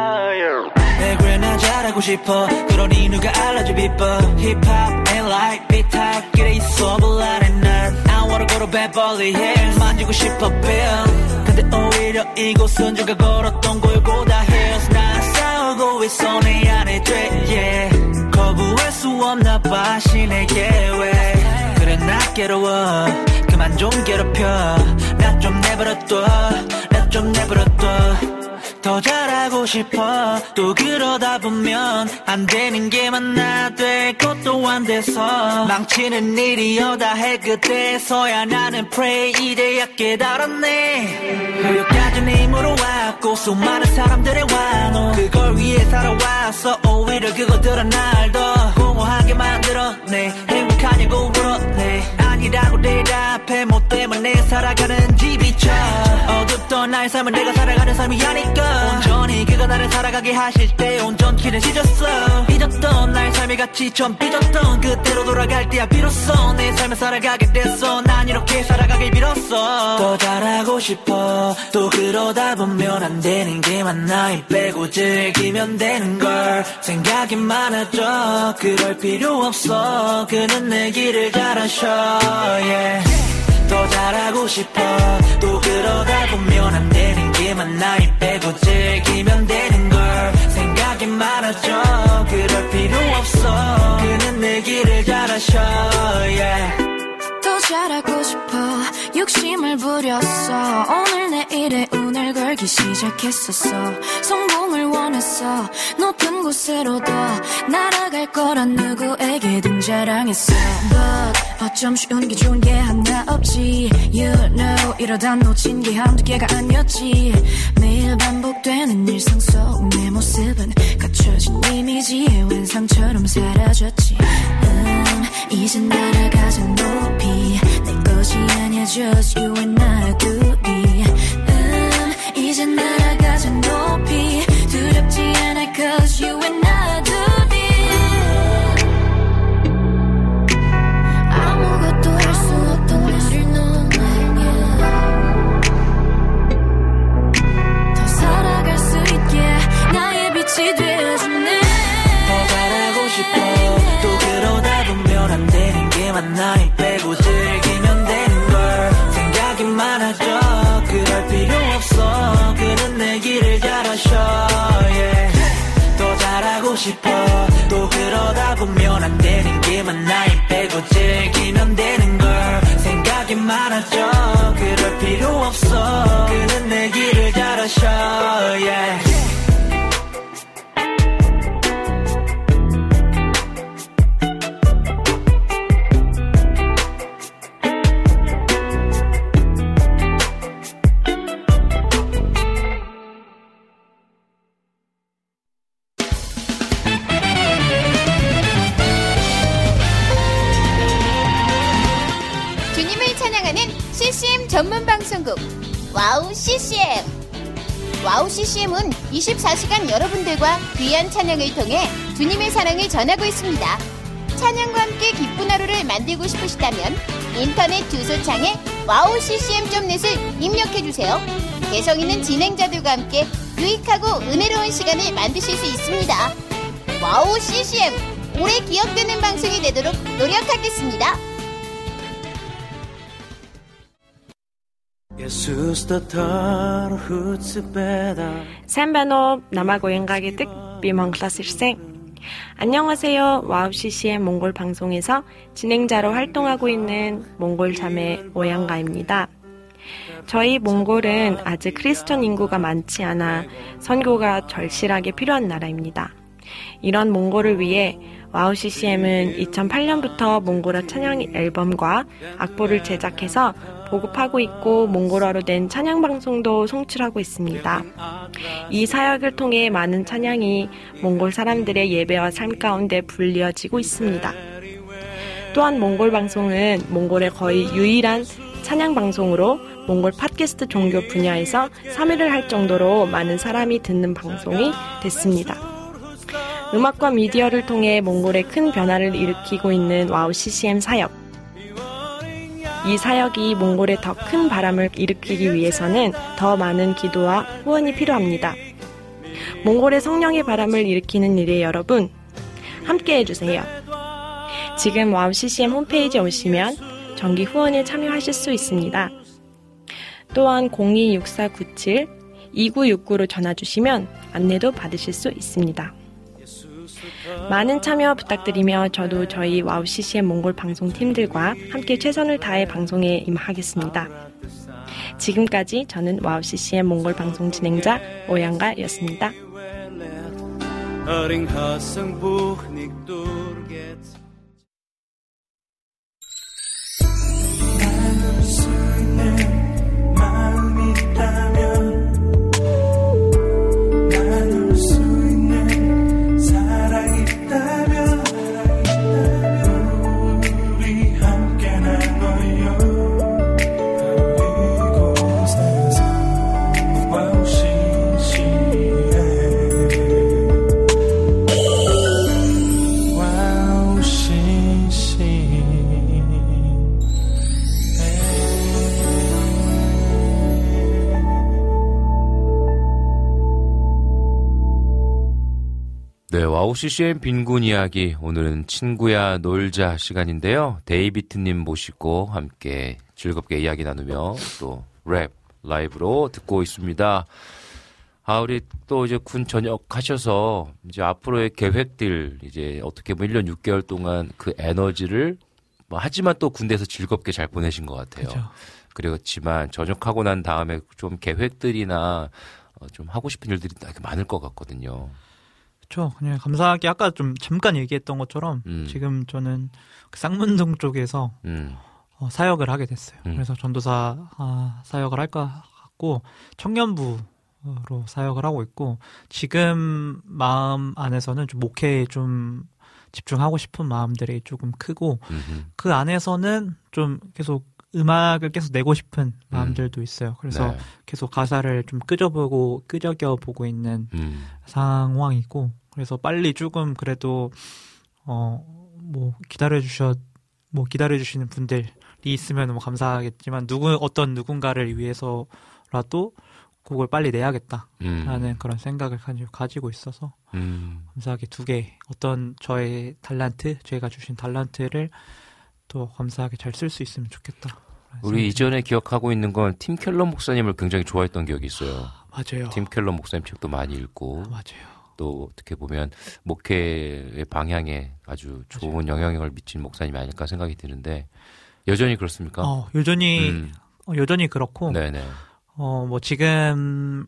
내 그래 나 잘하고 싶어 그러니 누가 알려줘 비법 힙합 and like 비탑 길에 있어 볼라래 난 I wanna go to Beverly Hills 만지고 싶어 Bill 근데 오히려 이곳은 누가 걸었던 골고다 Hills 난 싸우고 있어 내 안에 돼 yeah. 거부할 수 없나 봐 신의 계획 그래 나 괴로워 그만 좀 괴롭혀 나 좀 내버려둬 나 좀 내버려둬 더 잘하고 싶어 또 그러다 보면 안 되는 게 많아 될 것도 안 돼서 망치는 일이 여다 해 그때서야 나는 pray 이제야 깨달았네 여기까지 내 힘으로 왔고 수많은 사람들의 환호 그걸 위해 살아왔어 오히려 그것들은 날 더 공허하게 만들었네 행복하냐고 물었네 아니라고 대답해 뭐 때문에 살아가는지 비춰 어둡던 나의 삶은 내가 살아가는 삶이 아니까 온전히 그가 나를 살아가게 하실 때 온전키는 찢었어 잊었던 나의 삶이 같이 좀 삐졌던 그때로 돌아갈 때야 비로소 내 삶을 살아가게 됐어 난 이렇게 살아가길 빌었어 더 잘하고 싶어 또 그러다 보면 안 되는 게 많아 힘 빼고 즐기면 되는 걸 생각이 많아져 그럴 필요 없어 그는 내 길을 따라셔 yeah. 더 잘하고 싶어 또 그러다 보면 안 되는 게 많아 힘 빼고 즐기면 되는 걸 생각이 많아져 그럴 필요 없어 그는 내 길을 따라셔 yeah. 더 잘하고 싶어 욕심을 부렸어 오늘 내일에 운을 걸기 시작했었어 성공을 원했어 높은 곳으로 더 날아갈 거란 누구에게든 자랑했어 But 어쩜 쉬운 게 좋은 게 하나 없지 You know 이러다 놓친 게 한두 개가 아니었지 매일 반복되는 일상 속 내 모습은 갖춰진 이미지의 완성처럼 사라졌지 이젠 날아가자 높이 내 것이 아니야 just you and I 둘이 이젠 날아가자 높이 두렵지 않아 cause you and I 둘이 아무것도 할 수 없던 나를 너에게 더 살아갈 수 있게 나의 빛이 되어주네 더 잘하고 싶어 또 그러다 보면 안 되는 게 많아 힘 빼고 즐기면 되는 걸 생각이 많아져 그럴 필요 없어 그는 내 길을 따라셔 yeah. 더 잘하고 싶어 또 그러다 보면 안 되는 게 많아 힘 빼고 즐기면 되는 걸 생각이 많아져 그럴 필요 없어 그는 내 길을 따라셔 yeah. CCM 전문 방송국 와우 CCM. 와우 CCM은 24시간 여러분들과 귀한 찬양을 통해 주님의 사랑을 전하고 있습니다. 찬양과 함께 기쁜 하루를 만들고 싶으시다면 인터넷 주소창에 wowccm.net을 입력해주세요. 개성 있는 진행자들과 함께 유익하고 은혜로운 시간을 만드실 수 있습니다. 와우 CCM, 오래 기억되는 방송이 되도록 노력하겠습니다. Сайн 남아고행 가게 득 비몽클라스생. 안녕하세요. 와우 CCM 몽골 방송에서 진행자로 활동하고 있는 몽골 자매 오양가입니다. 저희 몽골은 아직 크리스천 인구가 많지 않아 선교가 절실하게 필요한 나라입니다. 이런 몽골을 위해 와우 CCM은 2008년부터 몽골어 찬양 앨범과 악보를 제작해서 보급하고 있고 몽골어로 된 찬양 방송도 송출하고 있습니다. 이 사역을 통해 많은 찬양이 몽골 사람들의 예배와 삶 가운데 불리어지고 있습니다. 또한 몽골 방송은 몽골의 거의 유일한 찬양 방송으로 몽골 팟캐스트 종교 분야에서 3위를 할 정도로 많은 사람이 듣는 방송이 됐습니다. 음악과 미디어를 통해 몽골에 큰 변화를 일으키고 있는 와우 CCM 사역. 이 사역이 몽골에 더 큰 바람을 일으키기 위해서는 더 많은 기도와 후원이 필요합니다. 몽골의 성령의 바람을 일으키는 일에 여러분, 함께 해주세요. 지금 와우 CCM 홈페이지에 오시면 정기 후원에 참여하실 수 있습니다. 또한 026497-2969로 전화주시면 안내도 받으실 수 있습니다. 많은 참여 부탁드리며 저도 저희 와우 CCM 몽골 방송팀들과 함께 최선을 다해 방송에 임하겠습니다. 지금까지 저는 와우 CCM 몽골 방송 진행자 오양가였습니다. 네, 와우 CCM 빈곤 이야기. 오늘은 친구야 놀자 시간인데요. 데이비트님 모시고 함께 즐겁게 이야기 나누며 또 랩 라이브로 듣고 있습니다. 우리 또 이제 군 전역하셔서 이제 앞으로의 계획들 이제 어떻게 보면 1년 6개월 동안 그 에너지를 하지만 또 군대에서 즐겁게 잘 보내신 것 같아요. 그렇죠. 그렇지만 전역하고 난 다음에 좀 계획들이나 좀 하고 싶은 일들이 되게 많을 것 같거든요. 그렇죠. 그냥 감사하게 아까 좀 잠깐 얘기했던 것처럼 지금 저는 그 쌍문동 쪽에서 사역을 하게 됐어요. 그래서 전도사 사역을 할 것 같고 청년부로 사역을 하고 있고 지금 마음 안에서는 좀 목회에 좀 집중하고 싶은 마음들이 조금 크고 그 안에서는 좀 계속 음악을 계속 내고 싶은 마음들도 있어요. 그래서 네. 계속 가사를 좀 끄적여보고 있는 상황이고, 그래서 빨리 조금 그래도, 기다려주시는 분들이 있으면 감사하겠지만, 어떤 누군가를 위해서라도 곡을 빨리 내야겠다라는 그런 생각을 가지고 있어서, 감사하게 2개, 어떤 저의 제가 주신 달란트를 또 감사하게 잘 쓸 수 있으면 좋겠다. 우리 이전에 기억하고 있는 건 팀 켈러 목사님을 굉장히 좋아했던 기억이 있어요. 맞아요. 팀 켈러 목사님 책도 많이 읽고. 맞아요. 또 어떻게 보면 목회의 방향에 아주 좋은 영향력을 미친 목사님이 아닐까 생각이 드는데 여전히 그렇습니까? 여전히 그렇고. 네네. 지금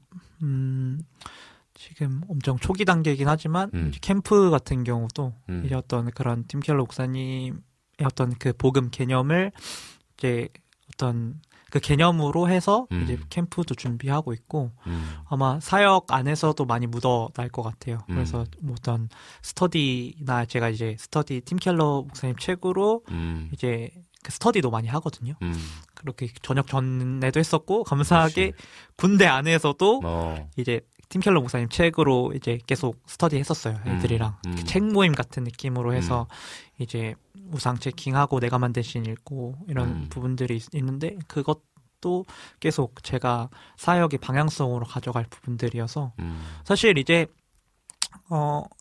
엄청 초기 단계이긴 하지만 캠프 같은 경우도 이제 어떤 그런 팀 켈러 목사님의 어떤 그 복음 개념을 이제 어떤 그 개념으로 해서 이제 캠프도 준비하고 있고 아마 사역 안에서도 많이 묻어날 것 같아요. 그래서 어떤 스터디나 제가 이제 팀 켈러 목사님 책으로 이제 그 스터디도 많이 하거든요. 그렇게 저녁 전에도 했었고 감사하게 그렇지. 군대 안에서도 이제 팀 켈러 목사님 책으로 이제 계속 스터디 했었어요. 애들이랑 책 모임 같은 느낌으로 해서 이제 우상 체킹하고 내가 만든 신 읽고 이런 부분들이 있는데 그것도 계속 제가 사역의 방향성으로 가져갈 부분들이어서 사실 이제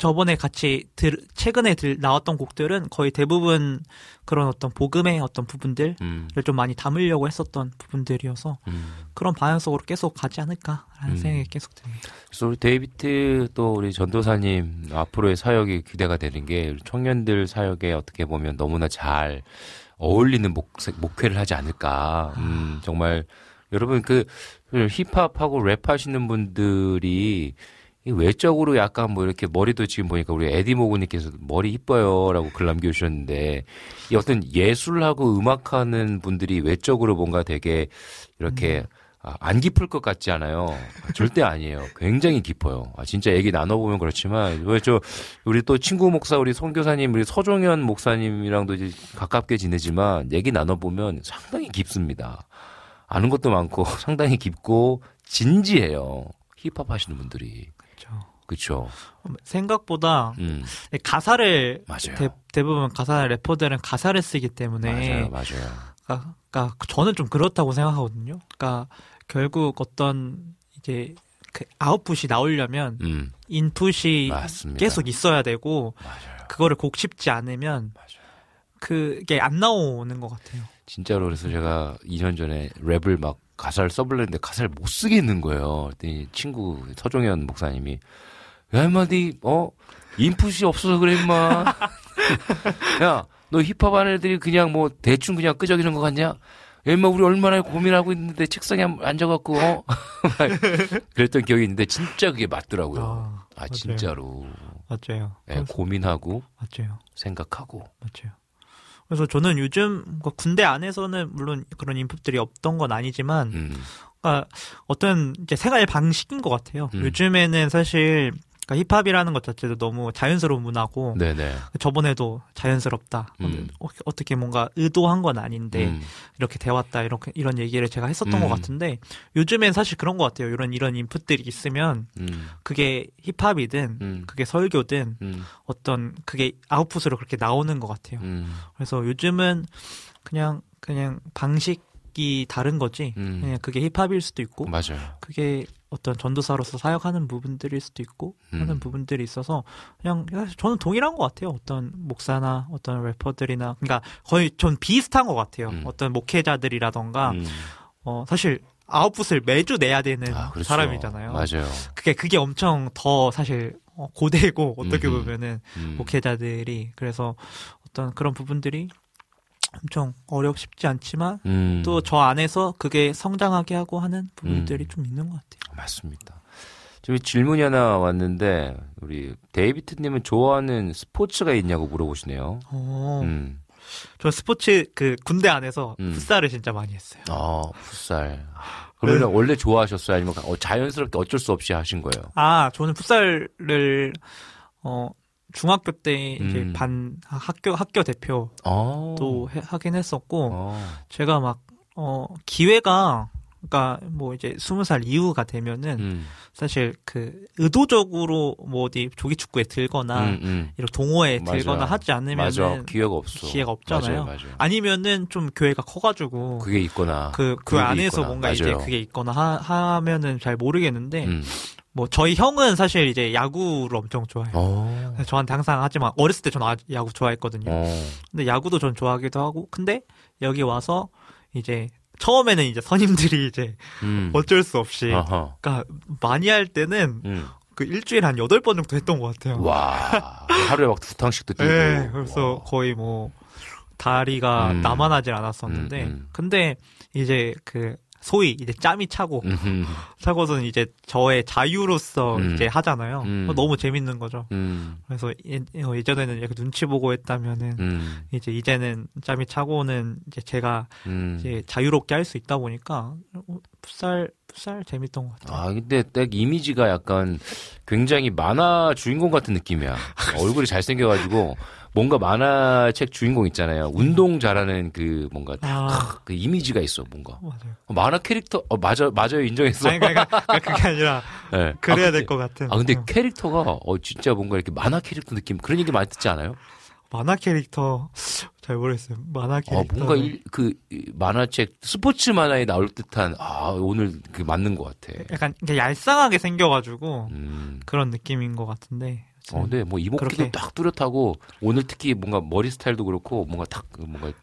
저번에 같이 최근에 나왔던 곡들은 거의 대부분 그런 어떤 복음의 어떤 부분들을 좀 많이 담으려고 했었던 부분들이어서 그런 방향 속으로 계속 가지 않을까라는 생각이 계속 듭니다. 그래서 우리 데이비드 또 우리 전도사님 앞으로의 사역이 기대가 되는 게 청년들 사역에 어떻게 보면 너무나 잘 어울리는 목회를 하지 않을까. 정말 여러분 그 힙합하고 랩하시는 분들이 외적으로 약간 뭐 이렇게 머리도 지금 보니까 우리 에디 모그님께서 머리 이뻐요라고 글 남겨주셨는데 이 어떤 예술하고 음악하는 분들이 외적으로 뭔가 되게 이렇게 안 깊을 것 같지 않아요. 절대 아니에요. 굉장히 깊어요. 진짜 얘기 나눠보면 그렇지만 우리 또 친구 목사 우리 선교사님 우리 서종현 목사님이랑도 이제 가깝게 지내지만 얘기 나눠보면 상당히 깊습니다. 아는 것도 많고 상당히 깊고 진지해요. 힙합 하시는 분들이. 그렇죠. 생각보다 가사를 대부분 가사 래퍼들은 가사를 쓰기 때문에 맞아요. 그러니까 저는 좀 그렇다고 생각하거든요. 그러니까 결국 어떤 이제 그 아웃풋이 나오려면 인풋이 맞습니다. 계속 있어야 되고 그거를 곡 씹지 않으면 그게 안 나오는 것 같아요. 진짜로 그래서 제가 2년 전에 랩을 막 가사를 써보려 했는데 가사를 못 쓰겠는 거예요. 그랬더니 친구 서종현 목사님이 야 임마 니 인풋이 없어서 그래 임마. 야 너 힙합 하는 애들이 그냥 뭐 대충 그냥 끄적이는 것 같냐? 야 임마 우리 얼마나 고민하고 있는데 책상에 앉아갖고 그랬던 기억이 있는데 진짜 그게 맞더라고요. 진짜로. 맞아요. 네, 고민하고 맞아요. 생각하고. 맞아요. 그래서 저는 요즘 군대 안에서는 물론 그런 인풋들이 없던 건 아니지만 그러니까 어떤 이제 생활 방식인 것 같아요. 요즘에는 사실 그러니까 힙합이라는 것 자체도 너무 자연스러운 문화고 네네. 저번에도 자연스럽다. 어떻게 뭔가 의도한 건 아닌데 이렇게 돼왔다. 이런 얘기를 제가 했었던 것 같은데 요즘엔 사실 그런 것 같아요. 이런 인풋들이 있으면 그게 힙합이든 그게 설교든 어떤 그게 아웃풋으로 그렇게 나오는 것 같아요. 그래서 요즘은 그냥 방식이 다른 거지. 그냥 그게 힙합일 수도 있고 맞아요. 그게 어떤 전도사로서 사역하는 부분들일 수도 있고 하는 부분들이 있어서 그냥 저는 동일한 것 같아요. 어떤 목사나 어떤 래퍼들이나 그러니까 거의 전 비슷한 것 같아요. 어떤 목회자들이라던가 사실 아웃풋을 매주 내야 되는 그렇죠. 사람이잖아요. 맞아요. 그게 엄청 더 사실 고되고 어떻게 보면은 목회자들이 그래서 어떤 그런 부분들이 엄청 쉽지 않지만 또 저 안에서 그게 성장하게 하고 하는 부분들이 좀 있는 것 같아요. 맞습니다. 지금 질문이 하나 왔는데 우리 데이비드님은 좋아하는 스포츠가 있냐고 물어보시네요. 저 스포츠 군대 안에서 풋살을 진짜 많이 했어요. 풋살. 그러면 원래 좋아하셨어요? 아니면 자연스럽게 어쩔 수 없이 하신 거예요? 저는 풋살을 중학교 때 이제 학교 대표도 하긴 했었고 제가 막 기회가 그러니까 뭐 이제 20살 이후가 되면은 사실 의도적으로 뭐 어디 조기 축구에 들거나 이런 동호회에 들거나 하지 않으면은 기회가 없잖아요. 맞아요. 아니면은 좀 교회가 커가지고 그게 있거나 그 안에서 있거나. 뭔가 맞아요. 이제 그게 있거나 하면은 잘 모르겠는데 뭐 저희 형은 사실 이제 야구를 엄청 좋아해요. 저한테 항상 하지만 어렸을 때 저는 야구 좋아했거든요. 근데 야구도 전 좋아하기도 하고 근데 여기 와서 이제 처음에는 이제 선임들이 이제 어쩔 수 없이 그러니까 많이 할 때는 일주일에 한 8번 정도 했던 것 같아요. 와 하루에 막 2탕씩도 뛰고. 네, 그래서 거의 뭐 다리가 나만하질 않았었는데 근데 이제 소위 이제 짬이 차고서는 이제 저의 자유로서 이제 하잖아요. 너무 재밌는 거죠. 그래서 예전에는 이렇게 눈치 보고 했다면은 이제는 짬이 차고는 이제 제가 이제 자유롭게 할 수 있다 보니까 풋살 재밌던 것 같아요. 근데 딱 이미지가 약간 굉장히 만화 주인공 같은 느낌이야. 얼굴이 잘생겨가지고 뭔가 만화책 주인공 있잖아요. 운동 잘하는 뭔가 그 이미지가 있어 뭔가. 맞아요. 만화 캐릭터 맞아요 인정했어. 그러니까 그게 아니라 네. 그래야 될 것 같은. 근데 캐릭터가 진짜 뭔가 이렇게 만화 캐릭터 느낌 그런 얘기 많이 듣지 않아요? 만화 캐릭터 잘 모르겠어요. 만화 캐릭터 뭔가 만화책 스포츠 만화에 나올 듯한 오늘 맞는 것 같아. 약간 얄쌍하게 생겨가지고 그런 느낌인 것 같은데 근데 뭐 이목구도 딱 뚜렷하고 오늘 특히 뭔가 머리 스타일도 그렇고 뭔가 딱 뭔가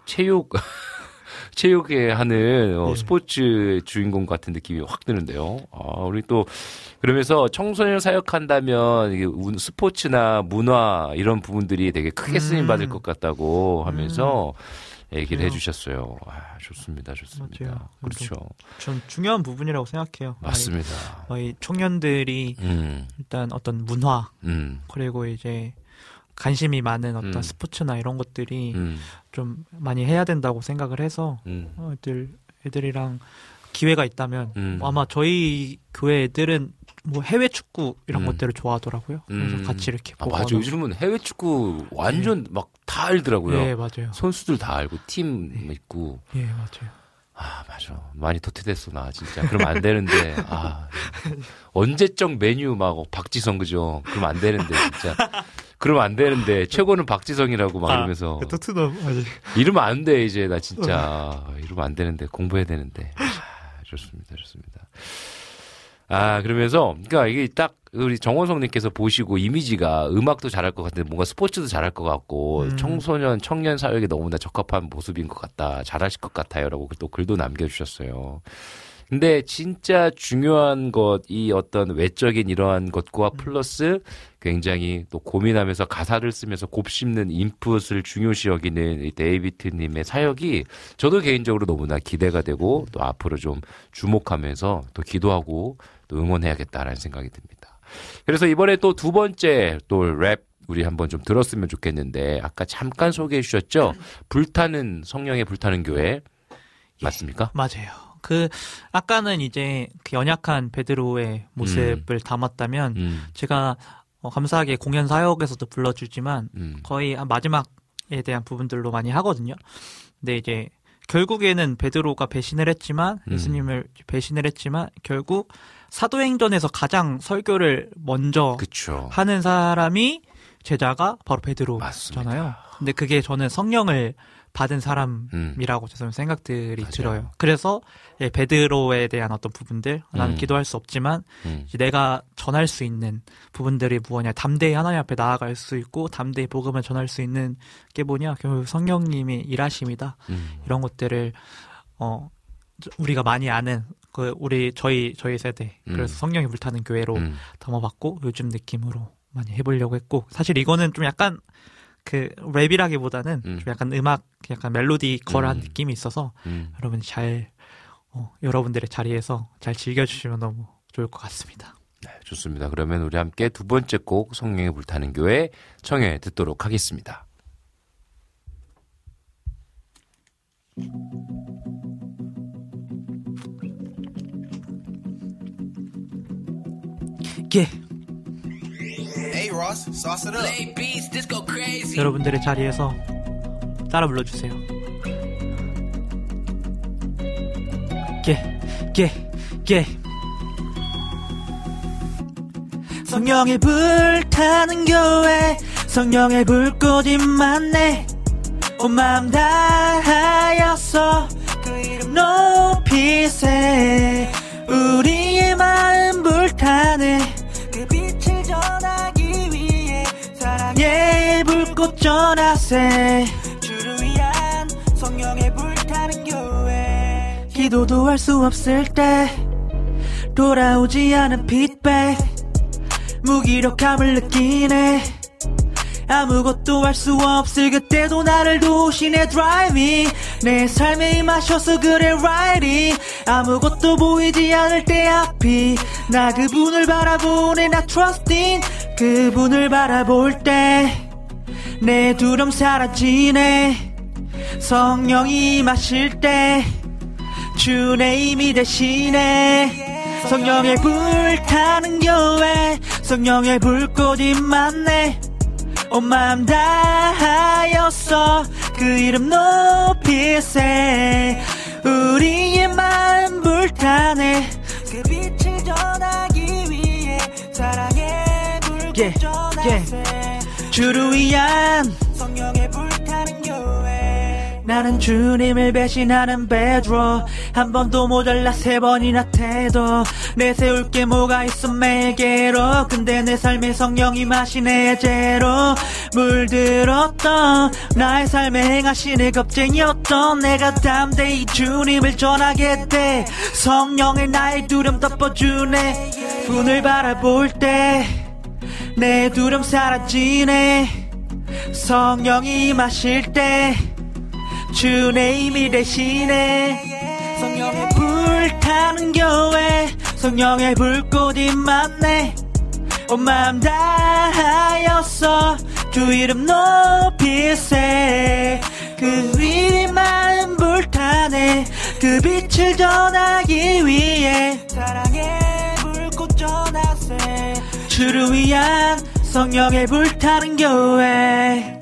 체육에 하는 스포츠 주인공 같은 느낌이 확 드는데요. 우리 또 그러면서 청소년 사역한다면 이게 스포츠나 문화 이런 부분들이 되게 크게 쓰임 받을 것 같다고 하면서 얘기를 해주셨어요. 좋습니다. 맞아요. 그렇죠. 전 중요한 부분이라고 생각해요. 맞습니다. 이 청년들이 일단 어떤 문화 그리고 이제 관심이 많은 어떤 스포츠나 이런 것들이 좀 많이 해야 된다고 생각을 해서 애들이랑 기회가 있다면 아마 저희 교회 애들은 뭐 해외 축구 이런 것들을 좋아하더라고요. 그래서 같이 이렇게 보고. 맞아. 요즘은 해외 축구 완전 막 다 알더라고요. 네, 맞아요. 선수들 다 알고 팀 있고. 예, 맞아요. 맞아. 많이 도태됐어 나 진짜. 그러면 안 되는데. 언제적 메뉴 막 박지성 그죠? 그러면 안 되는데 진짜. 그러면 안 되는데 최고는 박지성이라고 막 이러면서. 토트넘 이러면 안 돼 이제 나 진짜. 이러면 안 되는데 공부해야 되는데. 좋습니다. 그러면서 그러니까 이게 딱 우리 정원성님께서 보시고 이미지가 음악도 잘할 것 같은데 뭔가 스포츠도 잘할 것 같고 청년 사역에 너무나 적합한 모습인 것 같다. 잘하실 것 같아요라고 또 글도 남겨주셨어요. 근데 진짜 중요한 것, 이 어떤 외적인 이러한 것과 플러스 굉장히 또 고민하면서 가사를 쓰면서 곱씹는 인풋을 중요시 여기는 이 데이비드님의 사역이 저도 개인적으로 너무나 기대가 되고 또 앞으로 좀 주목하면서 또 기도하고 또 응원해야겠다라는 생각이 듭니다. 그래서 이번에 또 두 번째 또 랩 우리 한번 좀 들었으면 좋겠는데 아까 잠깐 소개해 주셨죠? 성령의 불타는 교회 맞습니까? 맞아요. 아까는 이제 그 연약한 베드로의 모습을 담았다면, 제가 감사하게 공연 사역에서도 불러주지만, 거의 마지막에 대한 부분들로 많이 하거든요. 근데 이제, 결국에는 베드로가 배신을 했지만, 예수님을 배신을 했지만, 결국 사도행전에서 가장 설교를 먼저 하는 사람이 제자가 바로 베드로잖아요. 맞습니다. 근데 그게 저는 성령을 받은 사람이라고 저는 생각들이 들어요. 그래서 베드로에 대한 어떤 부분들 나는 기도할 수 없지만 이제 내가 전할 수 있는 부분들이 무엇이냐, 담대히 하나님 앞에 나아갈 수 있고 담대히 복음을 전할 수 있는 게 뭐냐, 결국 성령님의 일하심이다. 이런 것들을 우리가 많이 아는 저희 세대, 그래서 성령이 불타는 교회로 담아봤고 요즘 느낌으로 많이 해보려고 했고, 사실 이거는 좀 약간 랩이라기보다는 좀 약간 약간 멜로디컬한 느낌이 있어서 여러분 여러분들의 자리에서 잘 즐겨주시면 너무 좋을 것 같습니다. 네, 좋습니다. 그러면 우리 함께 두 번째 곡 성령의 불타는 교회 청해 듣도록 하겠습니다. 여러분들의 자리에서 따라 불러주세요. 성령의 불타는 교회, 성령의 불꽃이 많네. 온 마음 다하여서 그 이름 높이세. 우리의 마음 불타네. 그 빛을 전하기 위해 사랑의 불꽃 전하세. 주를 위한 성령의 불타는 교회. 기도도 할 수 없을 때 돌아오지 않은 피드백, 무기력함을 느끼네. 아무것도 할 수 없을 그때도 나를 도우시네. Driving 내 삶에 임하셔서 그래 Riding. 아무것도 보이지 않을 때 앞이 나 그분을 바라보네. 나 Trusting 그분을 바라볼 때 내 두려움 사라지네. 성령이 임하실 때 주의 힘이 되시네. 성령의 불타는 교회, 성령의 불꽃이 많네. 온 마음 다하여서 그 이름 높이세. 우리의 마음 불타네. 그 빛을 전하기 위해 사랑의 불꽃 전하세. 주를 위한 성령의 불타는 교회. 나는 주님을 배신하는 베드로 한 번도 모자라 3번이나 태도 내세울 게 뭐가 있어 매일 괴로 근데 내 삶에 성령이 마시네 제로 물들었던 나의 삶에 행하시는 겁쟁이였던 내가 담대히 주님을 전하게 돼 성령의 나의 두려움 덮어주네 문을 바라볼 때 내 두려움 사라지네 성령이 마실 때 주 내 힘이 되시네 성령의 불 타는 교회 성령의 불꽃이 많네 온 마음 다하여서 주 이름 높이세 그 위에 마음 불타네 그 빛을 전하기 위해 사랑의 불꽃 전하세 주를 위한 성령의 불타는 교회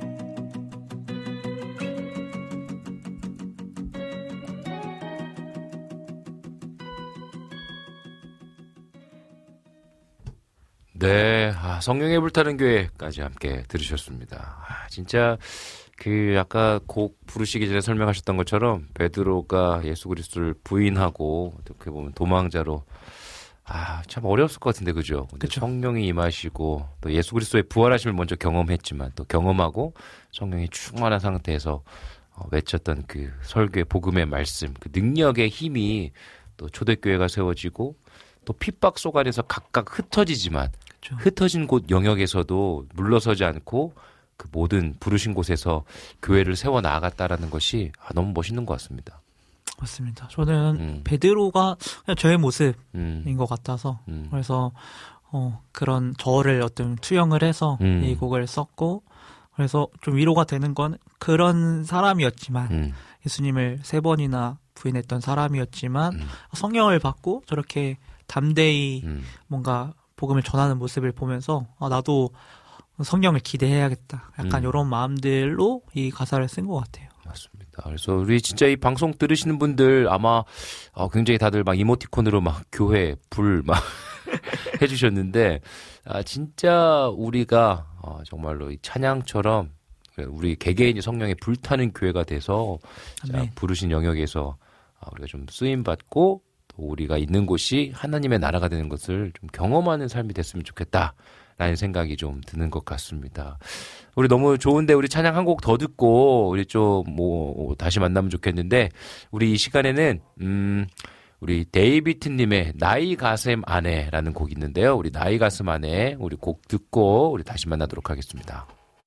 네, 성령의 불타는 교회까지 함께 들으셨습니다. 진짜 아까 곡 부르시기 전에 설명하셨던 것처럼 베드로가 예수 그리스도를 부인하고 어떻게 보면 도망자로 참 어려웠을 것 같은데 그죠? 근데 성령이 임하시고 또 예수 그리스도의 부활하심을 먼저 경험했지만 또 경험하고 성령이 충만한 상태에서 외쳤던 그 설교의 복음의 말씀, 그 능력의 힘이 또 초대교회가 세워지고 또 핍박 속 안에서 각각 흩어지지만 흩어진 곳 영역에서도 물러서지 않고 그 모든 부르신 곳에서 교회를 세워 나아갔다라는 것이 너무 멋있는 것 같습니다. 맞습니다. 저는 베드로가 그냥 저의 모습인 것 같아서 그래서 그런 저를 어떤 투영을 해서 이 곡을 썼고 그래서 좀 위로가 되는 건 그런 사람이었지만 예수님을 3번이나 부인했던 사람이었지만 성령을 받고 저렇게 담대히 뭔가 복음을 전하는 모습을 보면서 나도 성령을 기대해야겠다. 약간 이런 마음들로 이 가사를 쓴 것 같아요. 맞습니다. 그래서 우리 진짜 이 방송 들으시는 분들 아마 굉장히 다들 막 이모티콘으로 막 교회 불 막 해주셨는데 진짜 우리가 정말로 이 찬양처럼 우리 개개인이 성령에 불타는 교회가 돼서 부르신 영역에서 우리가 좀 쓰임 받고 또 우리가 있는 곳이 하나님의 나라가 되는 것을 좀 경험하는 삶이 됐으면 좋겠다라는 생각이 좀 드는 것 같습니다. 우리 너무 좋은데 우리 찬양 한 곡 더 듣고 우리 좀 다시 만나면 좋겠는데 우리 이 시간에는 우리 데이비트님의 나의 가슴 안에라는 곡이 있는데요. 우리 나의 가슴 안에 우리 곡 듣고 우리 다시 만나도록 하겠습니다.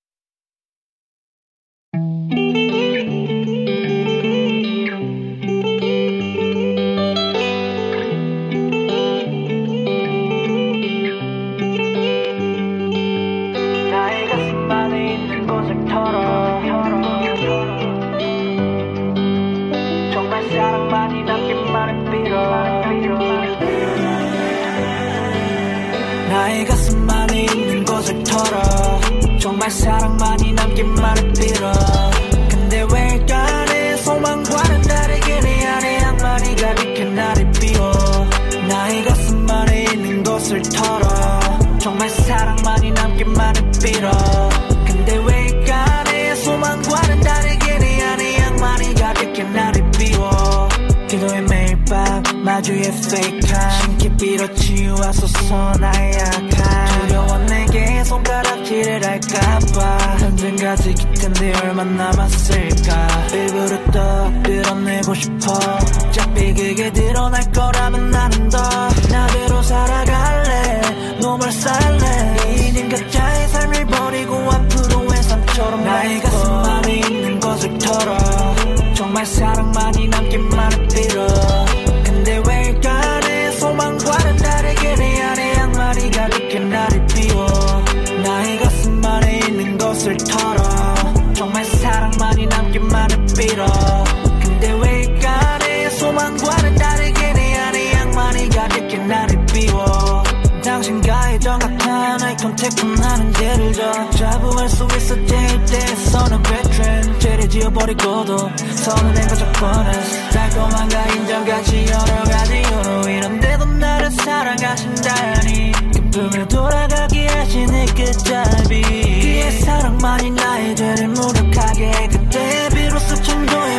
나의 가슴 안에 있는 것을 털어 정말 사랑만이 남기만을 빌어 근데 왜일까 내 소망과는 다르게 내 안에 악마니 가득해 나를 비워 나의 가슴 안에 있는 것을 털어 정말 사랑만이 남기만을 빌어 근데 왜일까 내 소망과는 다르게 내 안에 악마니 가득해 나를 비워 기도해 매일 밤 마주의 페이크한 신기 빌어치우하소서 나의 약한 두려워 내게 손가락질을 할까봐 언젠가지 깃텐데 얼마 남았을까 일부러 더 드러내고 싶어 어차피 그게 드러날 거라면 나는 더 나대로 살아갈래 No more silence 이젠 가짜의 삶을 버리고 앞으로의 삶처럼 나의 가슴 안에 있는 것을 털어 정말 사랑만이 남기만을 빌어 근데 왜일까 내 소망과는 다르게 내 안에 악마니 가득해 나를 비워 나의 가슴 안에 있는 것을 털어 정말 사랑만이 남기만을 빌어 근데 왜일까 내 소망과는 다르게 내 안에 악마니 가득해 나를 비워 당신과의 정확한 아이 컨택은 나는 죄를 져 자부할 수 있어 제일 때에서는 베트렌 죄를 지어버리고도 선은 거적 뻔했어 달콤한가 인정같이 여러가지 이유로 이런데도 나를 사랑하신다니 기쁨을 돌아가게 하시는 끝잡이 그의 사랑만이 나의 죄를 무력하게 그때 비로소 천도의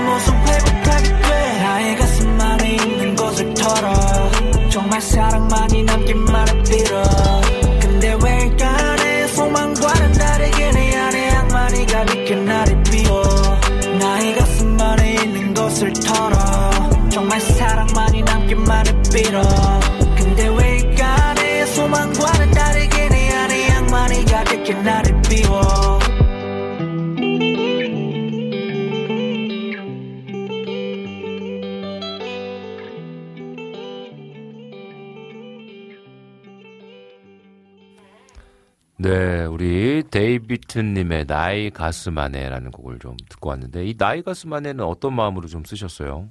네, 우리 데이비트님의 나의 가슴 안에라는 곡을 좀 듣고 왔는데 이 나의 가슴 안에는 어떤 마음으로 좀 쓰셨어요?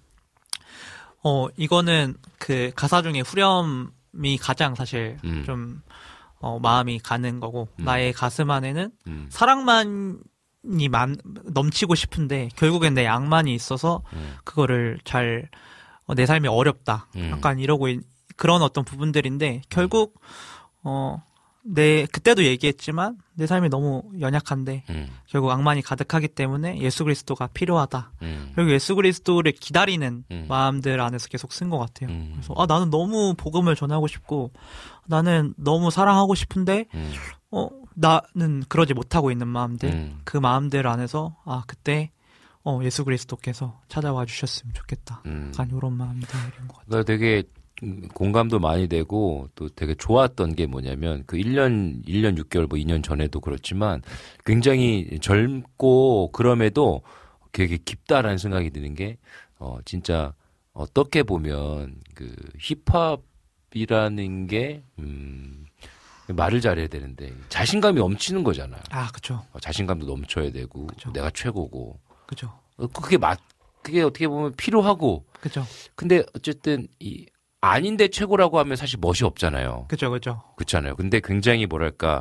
이거는 그 가사 중에 후렴이 가장 사실 좀 마음이 가는 거고 나의 가슴 안에는 사랑만이 넘치고 싶은데 결국엔 내 양만이 있어서 그거를 잘 내 삶이 어렵다. 약간 이러고 그런 어떤 부분들인데 결국 그때도 얘기했지만 내 삶이 너무 연약한데 결국 악만이 가득하기 때문에 예수 그리스도가 필요하다. 그리고 예수 그리스도를 기다리는 마음들 안에서 계속 쓴 것 같아요. 그래서 나는 너무 복음을 전하고 싶고 나는 너무 사랑하고 싶은데 나는 그러지 못하고 있는 마음들 그 마음들 안에서 그때 예수 그리스도께서 찾아와 주셨으면 좋겠다. 약간 이런 마음들인 것 같아요. 되게 공감도 많이 되고 또 되게 좋았던 게 뭐냐면 그 1년 6개월 뭐 2년 전에도 그렇지만 굉장히 젊고 그럼에도 되게 깊다라는 생각이 드는 게 진짜 어떻게 보면 그 힙합이라는 게 말을 잘해야 되는데 자신감이 넘치는 거잖아요. 그렇죠. 자신감도 넘쳐야 되고 그쵸. 내가 최고고. 그렇죠. 그게 어떻게 보면 필요하고. 그렇죠. 근데 어쨌든 아닌데 최고라고 하면 사실 멋이 없잖아요. 그렇죠. 그렇잖아요. 근데 굉장히 뭐랄까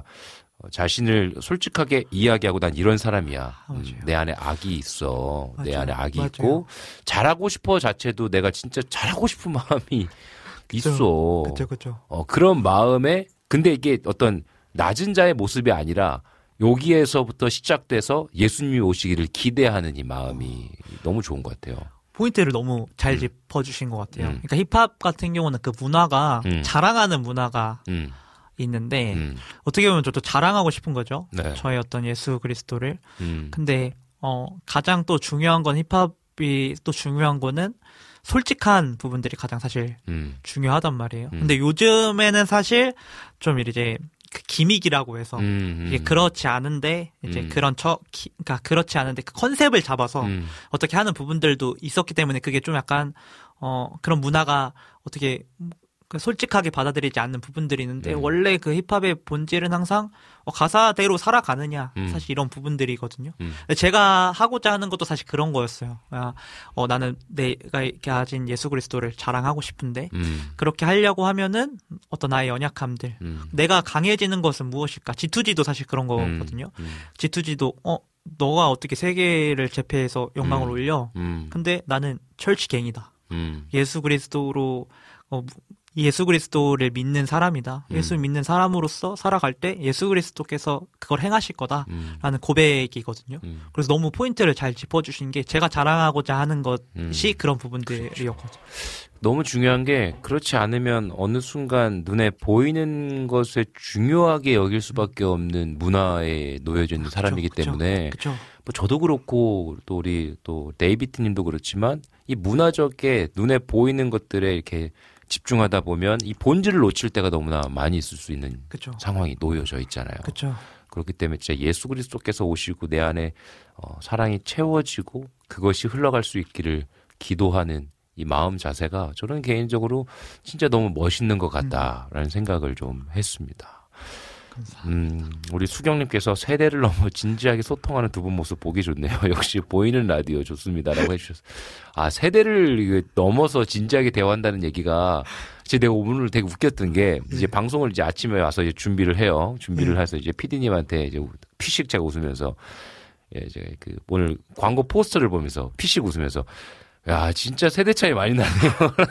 자신을 솔직하게 이야기하고 난 이런 사람이야. 내 안에 악이 있어. 맞아요. 내 안에 악이 맞아요. 있고 잘하고 싶어 자체도 내가 진짜 잘하고 싶은 마음이 있어. 그렇죠. 그런 마음에 근데 이게 어떤 낮은 자의 모습이 아니라 여기에서부터 시작돼서 예수님이 오시기를 기대하는 이 마음이 너무 좋은 것 같아요. 포인트를 너무 잘 짚어주신 것 같아요. 그러니까 힙합 같은 경우는 그 문화가 자랑하는 문화가 있는데 어떻게 보면 저도 자랑하고 싶은 거죠. 네. 저의 어떤 예수 그리스도를. 근데 가장 또 중요한 건 힙합이 또 중요한 거는 솔직한 부분들이 가장 사실 중요하단 말이에요. 근데 요즘에는 사실 좀 이제 그 기믹이라고 해서 이게 그렇지 않은데 이제 그러니까 그렇지 않은데 그 컨셉을 잡아서 어떻게 하는 부분들도 있었기 때문에 그게 좀 약간 그런 문화가 어떻게 솔직하게 받아들이지 않는 부분들이 있는데 원래 그 힙합의 본질은 항상 가사대로 살아가느냐 사실 이런 부분들이거든요. 제가 하고자 하는 것도 사실 그런 거였어요. 나는 내가 가진 예수 그리스도를 자랑하고 싶은데 그렇게 하려고 하면은 어떤 나의 연약함들 내가 강해지는 것은 무엇일까? G2G도 사실 그런 거거든요. G2G도 너가 어떻게 세계를 제패해서 영광을 올려? 근데 나는 철치갱이다. 예수 그리스도로 예수 그리스도를 믿는 사람이다. 예수 믿는 사람으로서 살아갈 때 예수 그리스도께서 그걸 행하실 거다라는 고백이거든요. 그래서 너무 포인트를 잘 짚어주신 게 제가 자랑하고자 하는 것이 그런 부분들이었거든요. 너무 중요한 게 그렇지 않으면 어느 순간 눈에 보이는 것에 중요하게 여길 수밖에 없는 문화에 놓여져 있는 사람이기 때문에 뭐 저도 그렇고 또 우리 또 데이비트님도 그렇지만 이 문화적에 눈에 보이는 것들에 이렇게 집중하다 보면 이 본질을 놓칠 때가 너무나 많이 있을 수 있는 상황이 놓여져 있잖아요. 그렇기 때문에 진짜 예수 그리스도께서 오시고 내 안에 사랑이 채워지고 그것이 흘러갈 수 있기를 기도하는 이 마음 자세가 저는 개인적으로 진짜 너무 멋있는 것 같다라는 생각을 좀 했습니다. 우리 수경님께서 세대를 넘어 진지하게 소통하는 두 분 모습 보기 좋네요. 역시 보이는 라디오 좋습니다라고 해주셨어요. 세대를 넘어서 진지하게 대화한다는 얘기가 내가 오늘 되게 웃겼던 게 이제 방송을 이제 아침에 와서 이제 준비를 해요. 준비를 해서 이제 PD님한테 이제 피식 제가 웃으면서 이제 그 오늘 광고 포스터를 보면서 피식 웃으면서 야, 진짜 세대 차이 많이 나네요.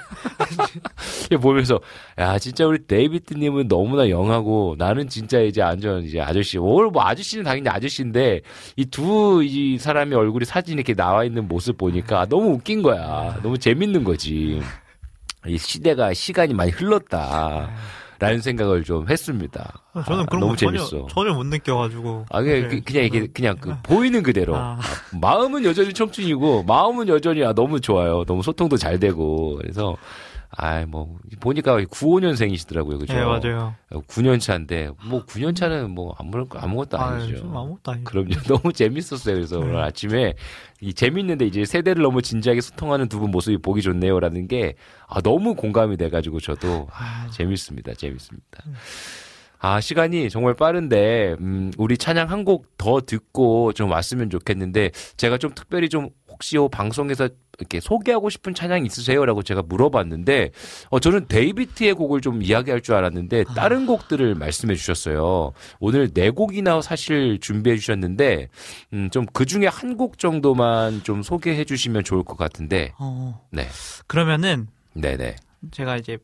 보면서, 야, 진짜 우리 데이비드님은 너무나 영하고, 나는 진짜 이제 이제 아저씨. 오늘 뭐 아저씨는 당연히 아저씨인데, 이 사람의 얼굴이 사진이 이렇게 나와 있는 모습 보니까 너무 웃긴 거야. 너무 재밌는 거지. 이 시간이 많이 흘렀다. 라는 생각을 좀 했습니다. 저는 그런 너무 거 재밌어. 전혀 못 느껴가지고. 그냥 보이는 그대로. 마음은 여전히 청춘이고, 마음은 여전히 너무 좋아요. 너무 소통도 잘 되고. 그래서, 보니까 95년생이시더라고요. 그죠? 네, 맞아요. 9년 차인데, 9년 차는 아무것도 아니죠. 아무것도 아니죠. 그럼요. 너무 재밌었어요. 그래서 오늘 아침에 재밌는데 이제 세대를 너무 진지하게 소통하는 두 분 모습이 보기 좋네요라는 게 너무 공감이 돼가지고 저도 재밌습니다. 시간이 정말 빠른데, 우리 찬양 한 곡 더 듣고 좀 왔으면 좋겠는데, 제가 좀 특별히 좀 혹시 방송에서 이렇게 소개하고 싶은 찬양 있으세요? 라고 제가 물어봤는데, 저는 데이비드의 곡을 좀 이야기할 줄 알았는데, 다른 곡들을 말씀해 주셨어요. 오늘 4곡이나 사실 준비해 주셨는데, 좀 그 중에 한 곡 정도만 좀 소개해 주시면 좋을 것 같은데, 네. 그러면은, 네네. 제가 이제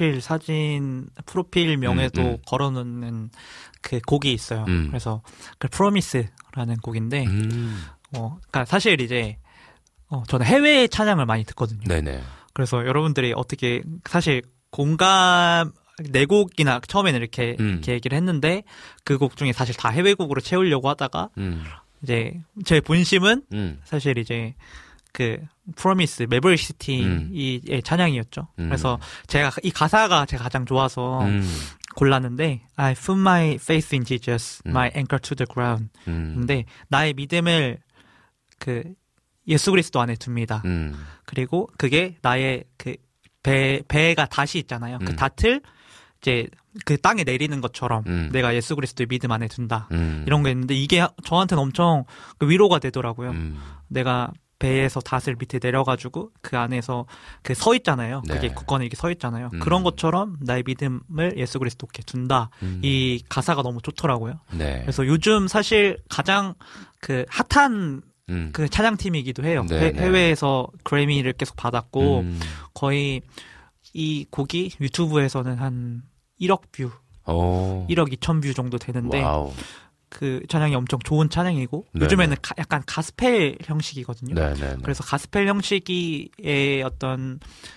프로필명에도 걸어놓는 그 곡이 있어요. 그래서 그 프로미스라는 곡인데, 그러니까 사실 이제 저는 해외 찬양을 많이 듣거든요. 네네. 그래서 여러분들이 어떻게 사실 공감 4곡이나 처음에는 이렇게 얘기를 했는데 그 곡 중에 사실 다 해외곡으로 채우려고 하다가 이제 제 본심은 사실 이제 그 프로미스 매버릭시티의 찬양이었죠. 그래서 제가 이 가사가 제가 가장 좋아서 골랐는데 I put my faith in Jesus, my anchor to the ground. 근데 나의 믿음을 그 예수 그리스도 안에 둡니다. 그리고 그게 나의 그 배가 닷이 있잖아요. 그 닷을 이제 그 땅에 내리는 것처럼 내가 예수 그리스도의 믿음 안에 둔다. 이런 게 있는데 이게 저한테는 엄청 그 위로가 되더라고요. 내가 배에서 닷을 밑에 내려가지고 그 안에서 그 서 있잖아요. 네. 그게 굳건히 이렇게 서 있잖아요. 그런 것처럼 나의 믿음을 예수 그리스도께 둔다. 이 가사가 너무 좋더라고요. 네. 그래서 요즘 사실 가장 그 핫한 그 찬양팀이기도 해요. 해외에서 그래미를 계속 받았고 거의 이 곡이 유튜브에서는 한 1억 뷰, 1억 2천 뷰 정도 되는데 와우. 그 찬양이 엄청 좋은 찬양이고 네네. 요즘에는 약간 가스펠 형식이거든요. 네네네. 그래서 가스펠 형식의 어떤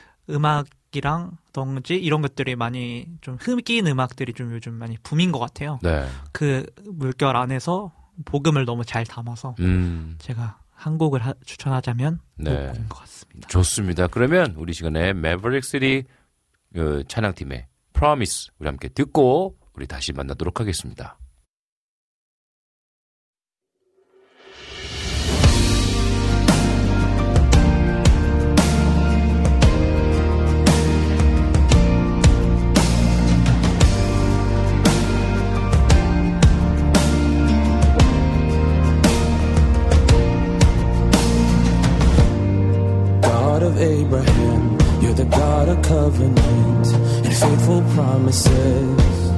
음악이랑든지 이런 것들이 많이 좀 흠긴 음악들이 좀 요즘 많이 붐인 것 같아요. 네. 그 물결 안에서 복음을 너무 잘 담아서 제가 한 곡을 추천하자면 네. 곡인 것 같습니다. 좋습니다. 그러면 우리 시간에 매버릭시티 찬양팀의 Promise 우리 함께 듣고 우리 다시 만나도록 하겠습니다. Of Abraham, you're the God of covenant and faithful promises.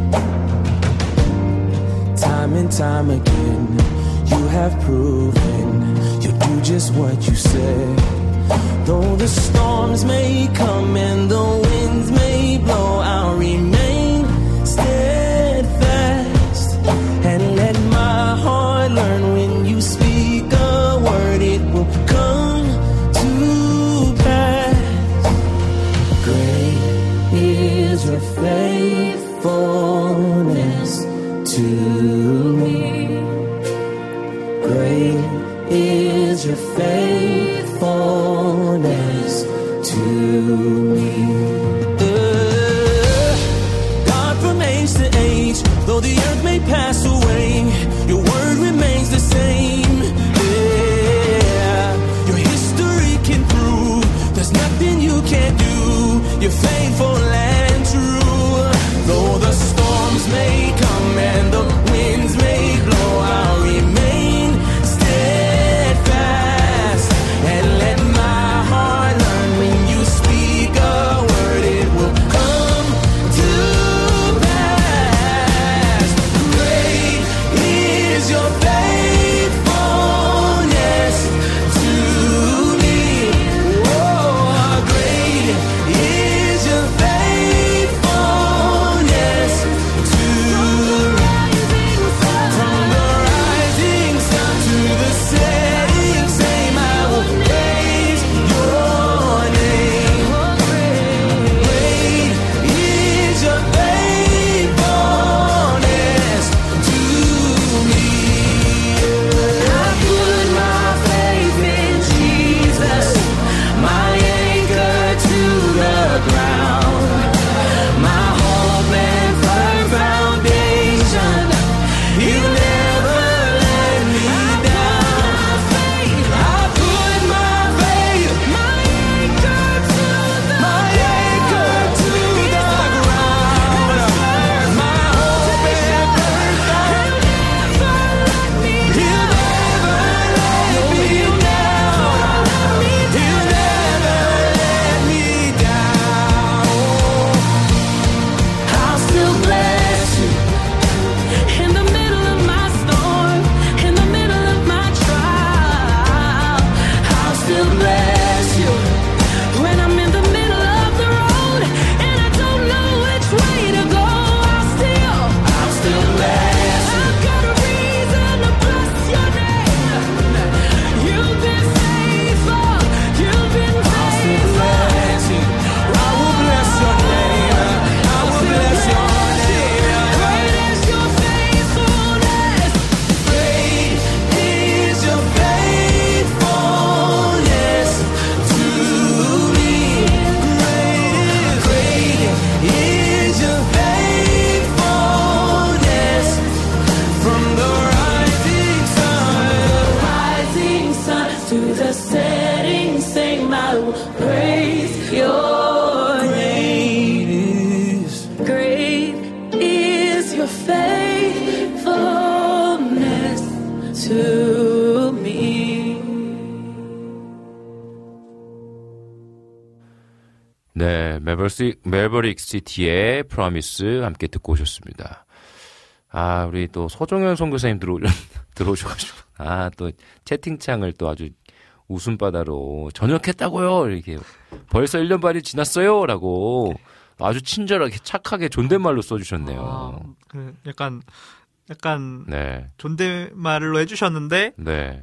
Time and time again, you have proven you'll do just what you said. Though the storms may come and the winds may blow, I'll remain steadfast and let my heart learn when you speak a word, it will come your faithfulness to me. Great is your faithfulness to me. God from age to 네, 매버릭 시티의 프로미스 함께 듣고 오셨습니다. 아, 우리 또 서종현 선교사님 들어오셔가지고, 아, 또 채팅창을 또 아주 웃음바다로 전역했다고요? 이렇게 벌써 1년 반이 지났어요? 라고 아주 친절하게 착하게 존댓말로 써주셨네요. 아, 약간 네. 존댓말로 해주셨는데, 네.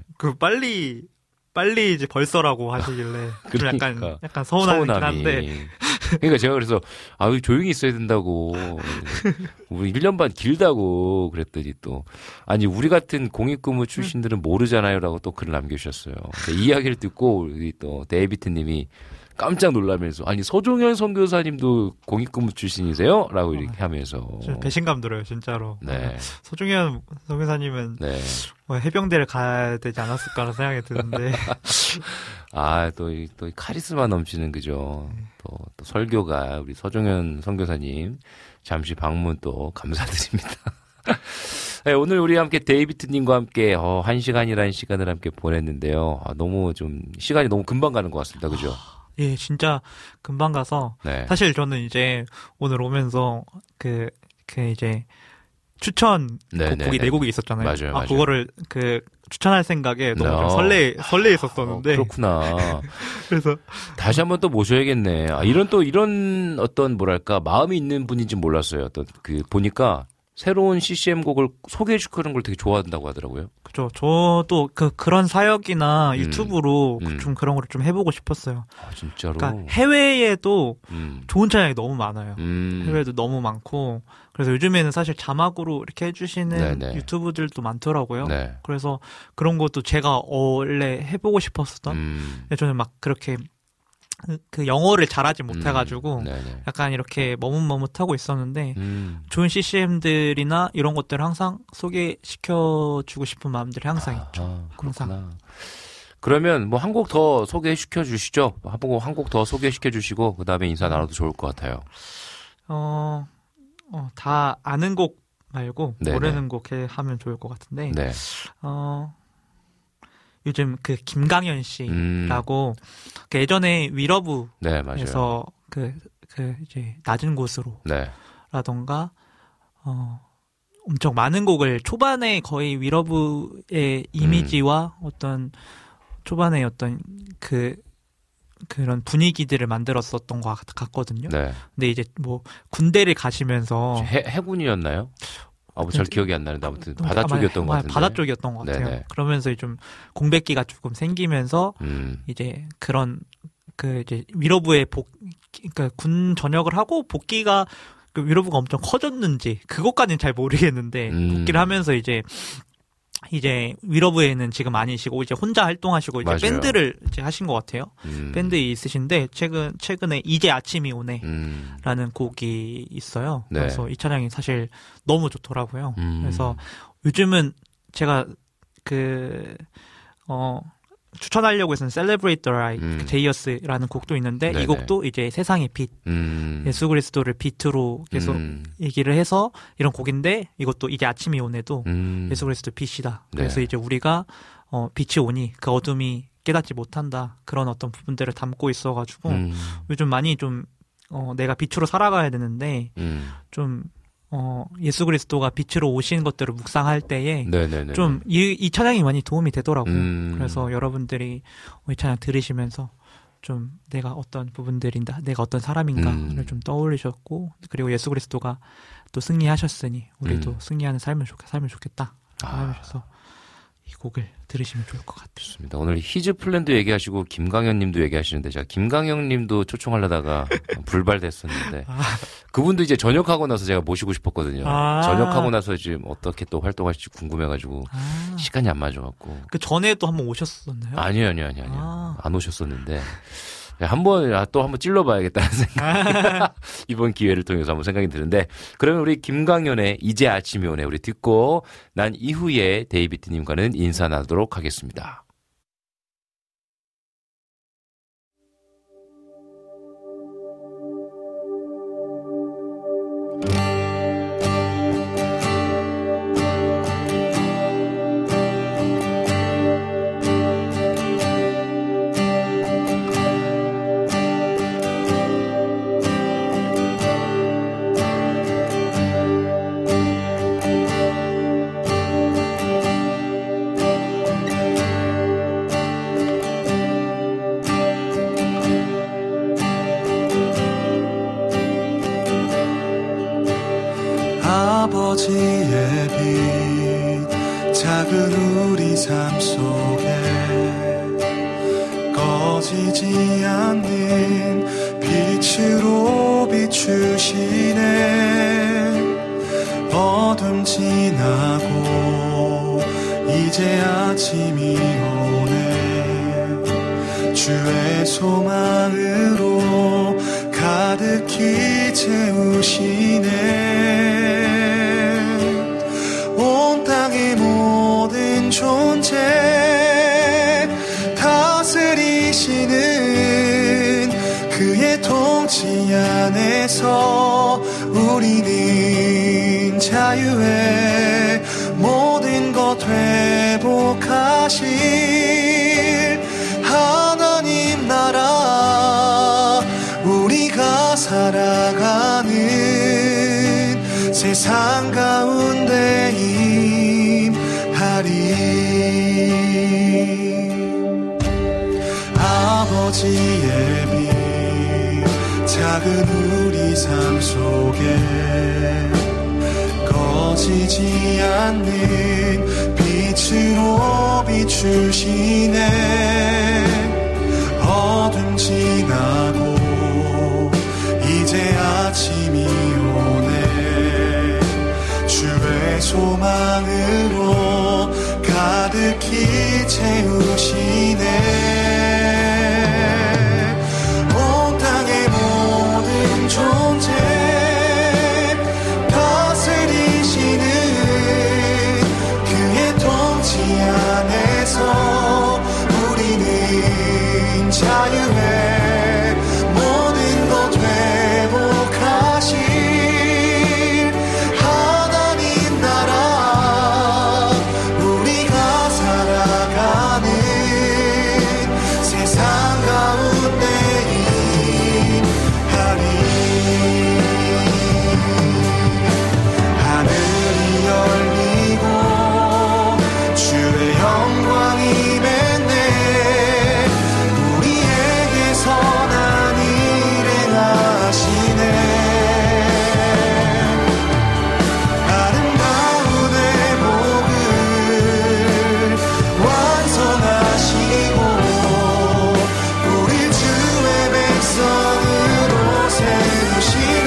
빨리 이제 벌써라고 하시길래 그러니까. 약간 서운하긴 한데. 그러니까 제가 그래서 조용히 있어야 된다고. 우리 1년 반 길다고 그랬더니 또 아니 우리 같은 공익근무 출신들은 모르잖아요라고 또 글을 남겨주셨어요. 이 이야기를 듣고 우리 또 데이비트님이 깜짝 놀라면서 아니 서종현 선교사님도 공익근무 출신이세요? 라고 이렇게 하면서 배신감 들어요 진짜로. 네. 서종현 선교사님은 네. 뭐 해병대를 가야 되지 않았을까라는 생각이 드는데 또 카리스마 넘치는 그죠. 또 설교가 우리 서종현 선교사님 잠시 방문 또 감사드립니다. 네, 오늘 우리 함께 데이비트님과 함께 1시간이라는 시간을 함께 보냈는데요. 너무 좀 시간이 너무 금방 가는 것 같습니다. 그죠? 예, 진짜 금방 가서 네. 사실 저는 이제 오늘 오면서 그 이제 추천 곡이 4곡이 있었잖아요. 맞아요. 그거를 추천할 생각에 너무 설레 있었었는데. 그렇구나. 그래서 다시 한번 또 모셔야겠네. 이런 어떤 뭐랄까 마음이 있는 분인지 몰랐어요. 보니까 새로운 CCM 곡을 소개해 주는 걸 되게 좋아한다고 하더라고요. 그죠. 저도 그런 사역이나 유튜브로 좀 그런 걸 좀 해보고 싶었어요. 아, 진짜로? 그러니까 해외에도 좋은 찬양이 너무 많아요. 해외에도 너무 많고. 그래서 요즘에는 사실 자막으로 이렇게 해주시는 네네. 유튜브들도 많더라고요. 네. 그래서 그런 것도 제가 원래 해보고 싶었었던. 저는 막 그렇게 그 영어를 잘하지 못해가지고 약간 이렇게 머뭇머뭇하고 있었는데 좋은 CCM들이나 이런 것들을 항상 소개시켜주고 싶은 마음들이 항상 있죠. 그렇구나. 그러면 뭐 한 곡 더 소개시켜 주시죠. 한 곡 더 소개시켜 주시고 그 다음에 인사 나눠도 좋을 것 같아요. 다 아는 곡 말고 네네. 모르는 곡 하면 좋을 것 같은데. 네. 요즘 김강현 씨라고 예전에 위러브에서 이제 낮은 곳으로 라던가 엄청 많은 곡을 초반에 거의 위러브의 이미지와 어떤 초반에 어떤 그런 분위기들을 만들었었던 것 같거든요. 네. 근데 이제 뭐 군대를 가시면서 해군이었나요? 잘 기억이 안 나는데 아무튼 바다 쪽이었던 것 같은데. 바다 쪽이었던 것 같아요. 네네. 그러면서 좀 공백기가 조금 생기면서 이제 그런 이제 위러브의 그러니까 군 전역을 하고 복귀가 위러브가 엄청 커졌는지 그것까지는 잘 모르겠는데 복귀를 하면서 이제 위러브에는 지금 아니시고 이제 혼자 활동하시고 이제 맞아요. 밴드를 이제 하신 것 같아요. 밴드 있으신데 최근에 이제 아침이 오네라는 곡이 있어요. 네. 그래서 이 찬양이 사실 너무 좋더라고요. 그래서 요즘은 제가 추천하려고 해서는 Celebrate the Light, 제이어스라는 곡도 있는데 네네. 이 곡도 이제 세상의 빛, 예수 그리스도를 빛으로 계속 얘기를 해서 이런 곡인데 이것도 이제 아침이 오네도 예수 그리스도 빛이다. 그래서 네. 이제 우리가 빛이 오니 그 어둠이 깨닫지 못한다. 그런 어떤 부분들을 담고 있어가지고 요즘 많이 좀 내가 빛으로 살아가야 되는데 좀 예수 그리스도가 빛으로 오신 것들을 묵상할 때에 네네네. 좀 이 찬양이 많이 도움이 되더라고요. 그래서 여러분들이 이 찬양 들으시면서 좀 내가 어떤 부분들인가, 내가 어떤 사람인가를 좀 떠올리셨고 그리고 예수 그리스도가 또 승리하셨으니 우리도 승리하는 삶을 살면 좋겠다 하면서 이 곡을 들으시면 좋을 것 같아요. 좋습니다. 오늘 히즈 플랜도 얘기하시고 김강현 님도 얘기하시는데 제가 김강현 님도 초청하려다가 불발됐었는데 그분도 이제 전역하고 나서 제가 모시고 싶었거든요. 전역하고 나서 지금 어떻게 또 활동하실지 궁금해가지고 시간이 안 맞아갖고. 그 전에도 한번 오셨었나요? 아니요. 안 오셨었는데. 또 한번 찔러봐야겠다는 생각. 이번 기회를 통해서 한번 생각이 드는데, 그러면 우리 김강현의 이제 아침이 오네 우리 듣고 난 이후에 데이비드님과는 인사 나누도록 하겠습니다. 우리 삶 속에 꺼지지 않는 빛으로 비추시네. 어둠 지나고 이제 아침이 오네. 주의 소망으로 가득히 채우시네. 온 땅의 모든 존재 다스리시는 그의 통치 안에서 우리는 자유의 모든 것 회복하실 하나님 나라, 우리가 살아가는 세상 가운데 임하리. 아버지의 빛 작은 우리 삶 속에 꺼지지 않는 빛으로 비추시네. 어둠 지나고 이제 아침이 오네. 주의 소망으로 가득히 채우시네. 온 땅의 모든 존재 다스리시는 그의 통치 안에서 우리는 자유의 모든 것 회복하실 하나님 나라, 우리가 살아가는 세상 가운데 임하리. 하늘이 열리고 주의 영광이 임했네. 우리에게 선한 일을 하시네. 아름다운 회복을 완성하시고 우리 주의 백성으로 세우시네.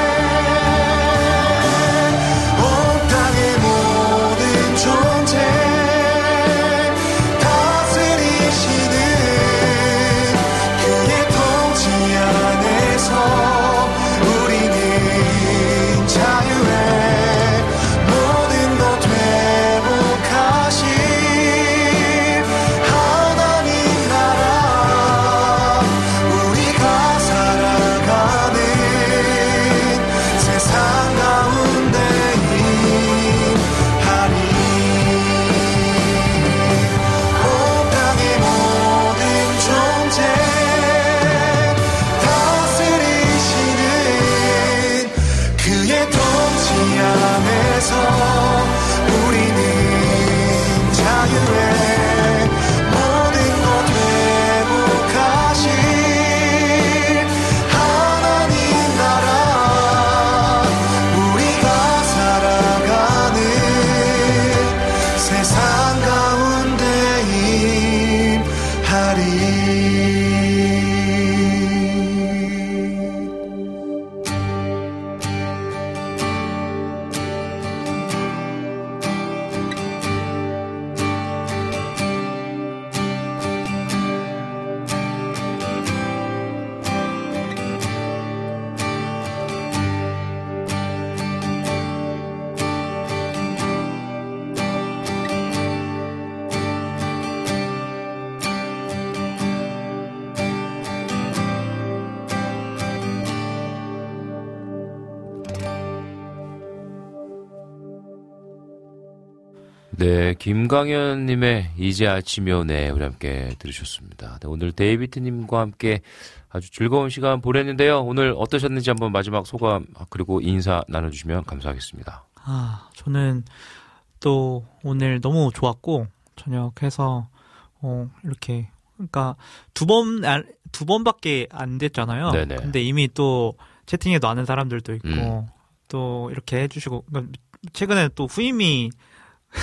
온 땅의 모든 존재 다스리시는 그의 통치 안에서 우리는 자유의 모든 것 회복하실 하나님 나라, 우리가 살아가는 세상 가운데 임하리. 온 땅의 모든 존재 다스리시는 그의 통치 안에서 우리는 자유의 모든 것 회복하실 하나님 나라, 우리가 살아가는 세상 가운데 네, 김강현님의 이제 아침이 오네 우리 함께 들으셨습니다. 네, 오늘 데이비드님과 함께 아주 즐거운 시간 보냈는데요. 오늘 어떠셨는지 한번 마지막 소감 그리고 인사 나눠주시면 감사하겠습니다. 저는 또 오늘 너무 좋았고 저녁해서 이렇게 그러니까 두 번밖에 안 됐잖아요. 네네. 근데 이미 또 채팅에도 아는 사람들도 있고 또 이렇게 해주시고 최근에 또 후임이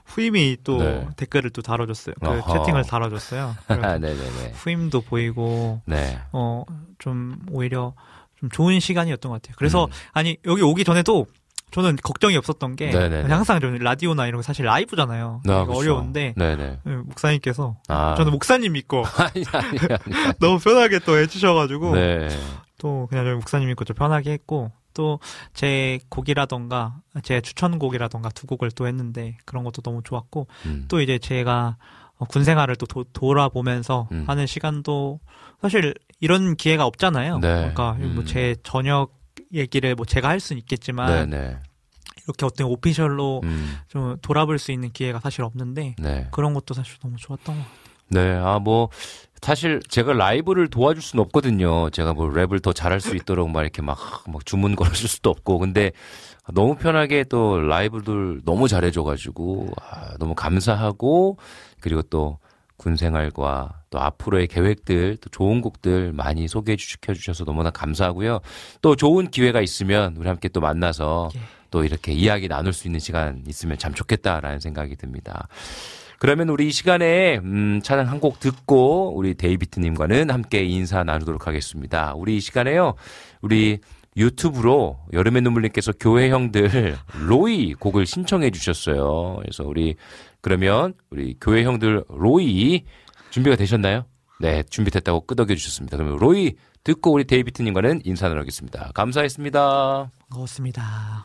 후임이 또 네. 댓글을 또 달아줬어요. 그 채팅을 달아줬어요. 네네네. 후임도 보이고, 네. 좀 오히려 좀 좋은 시간이었던 것 같아요. 그래서 아니 여기 오기 전에도 저는 걱정이 없었던 게 네네네. 항상 좀 라디오나 이런 거 사실 라이브잖아요. 그렇죠. 어려운데 네네. 목사님께서 저는 목사님 믿고 아니. 너무 편하게 또 해주셔가지고 네. 또 그냥 저희 목사님 믿고 좀 편하게 했고 또 제 곡이라던가 제 추천곡이라던가 2곡을 또 했는데 그런 것도 너무 좋았고 또 이제 제가 군 생활을 또 돌아보면서 하는 시간도 사실 이런 기회가 없잖아요. 네. 그러니까 뭐 제 저녁 얘기를 뭐 제가 할 수는 있겠지만 네네. 이렇게 어떤 오피셜로 좀 돌아볼 수 있는 기회가 사실 없는데 네. 그런 것도 사실 너무 좋았던 것 같아요. 네, 뭐 사실 제가 라이브를 도와줄 수는 없거든요. 제가 뭐 랩을 더 잘할 수 있도록 막 이렇게 막 주문 걸어줄 수도 없고 근데 너무 편하게 또 라이브들 너무 잘해줘가지고 너무 감사하고 그리고 또 군 생활과 또 앞으로의 계획들, 또 좋은 곡들 많이 소개해 주셔서 너무나 감사하고요. 또 좋은 기회가 있으면 우리 함께 또 만나서 또 이렇게 이야기 나눌 수 있는 시간 있으면 참 좋겠다라는 생각이 듭니다. 그러면 우리 이 시간에 찬양 한 곡 듣고 우리 데이비드님과는 함께 인사 나누도록 하겠습니다. 우리 이 시간에요. 우리 유튜브로 여름의 눈물님께서 교회 형들 로이 곡을 신청해 주셨어요. 그래서 그러면 우리 교회 형들 로이 준비가 되셨나요? 네, 준비됐다고 끄덕여 주셨습니다. 그러면 로이 듣고 우리 데이비드님과는 인사 나누겠습니다. 감사했습니다. 고맙습니다.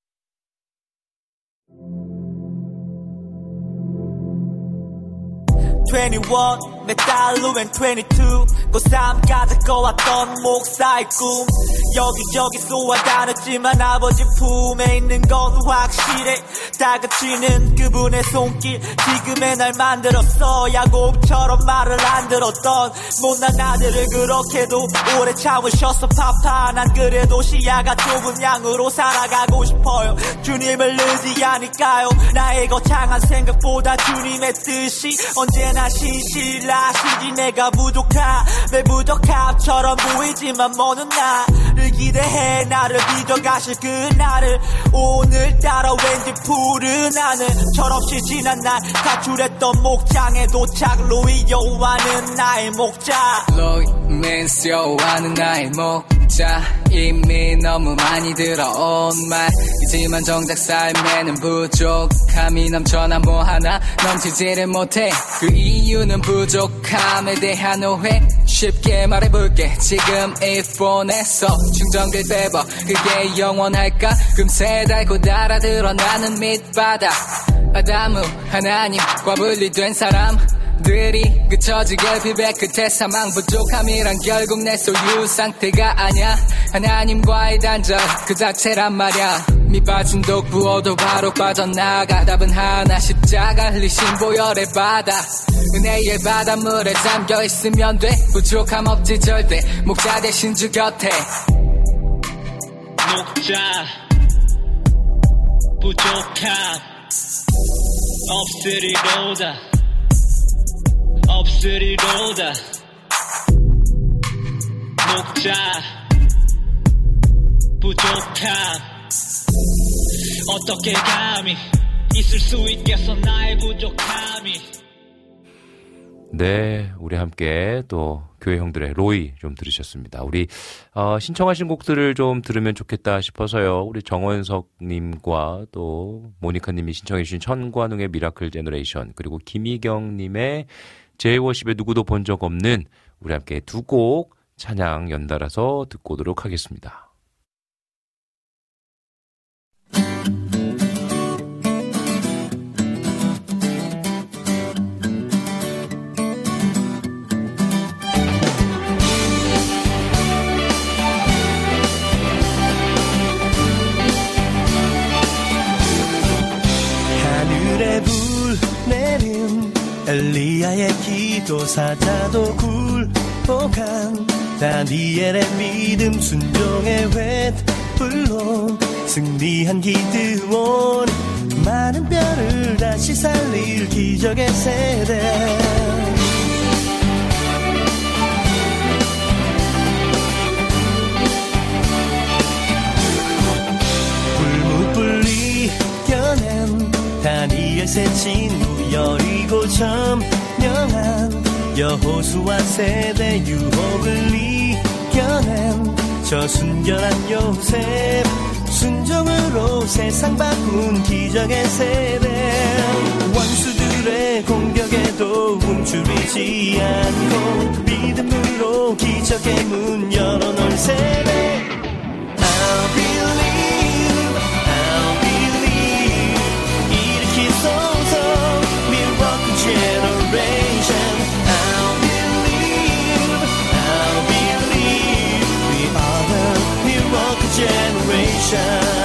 21, 내 딸로엔 22 고3 가져왔던 목사의 꿈 여기저기 쏘아다녔지만 아버지 품에 있는 건 확실해 다그치는 그분의 손길 지금의 날 만들었어 야곱처럼 말을 안 들었던 못난 아들을 그렇게도 오래 참으셨어 파파 난 그래도 시야가 좁은 양으로 살아가고 싶어요 주님을 의지하니까요 나의 거창한 생각보다 주님의 뜻이 언제나 신실하시지 내가 부족함에 부족함처럼 보이지만 먼 나를 기대해 나를 빚어가실 그날을 오늘따라 왠지 푸른 하늘 철없이 지난 날 가출했던 목장에 도착 로이 여호와는 나의 목자 로이 맨스 여호와는 나의 목자 이미 너무 많이 들어온 말이지만 정작 삶에는 부족함이 넘쳐 난 뭐 하나 넘치지를 못해 그 이유는 부족함에 대한 오해 쉽게 말해볼게 지금 이 폰에서 충전길 빼봐 그게 영원할까 금세 달고 달아들어 나는 밑바닥 아담 후 하나님과 분리된 사람들이 그쳐지게 비배 끝에 사망 부족함이란 결국 내 소유 상태가 아냐 하나님과의 단절 그 자체란 말야 밑빠진 독 부어도 바로 빠져나가 답은 하나 십자가 흘리신 보혈의 바다 은혜의 바닷물에 잠겨있으면 돼 부족함 없지 절대 목자 대신 주 곁에 목자 부족함 없으리로다 없으리로다 목자 부족함 어떻게 감히 있을 수 있겠어 나의 부족함이 네, 우리 함께 또 교회 형들의 로이 좀 들으셨습니다. 우리 신청하신 곡들을 좀 들으면 좋겠다 싶어서요. 우리 정원석님과 또 모니카님이 신청해 주신 천관웅의 미라클 제너레이션 그리고 김희경님의 제이워십의 누구도 본 적 없는 우리 함께 2곡 찬양 연달아서 듣고 오도록 하겠습니다. 내린 엘리야의 기도 사자도 굴복한 다니엘의 믿음 순종의 횃불로 승리한 기드온 많은 뼈를 다시 살릴 기적의 세대 불무불 이겨낸 다니엘 새 진구 여리고 점령한 여호수아 세대 유혹을 이겨낸 저 순결한 요셉 순종으로 세상 바꾼 기적의 세대 원수들의 공격에도 움츠리지 않고 믿음으로 기적의 문 열어놓을 세대 I'll believe 일으키소서 Miracle Generation I'll believe We are the Miracle Generation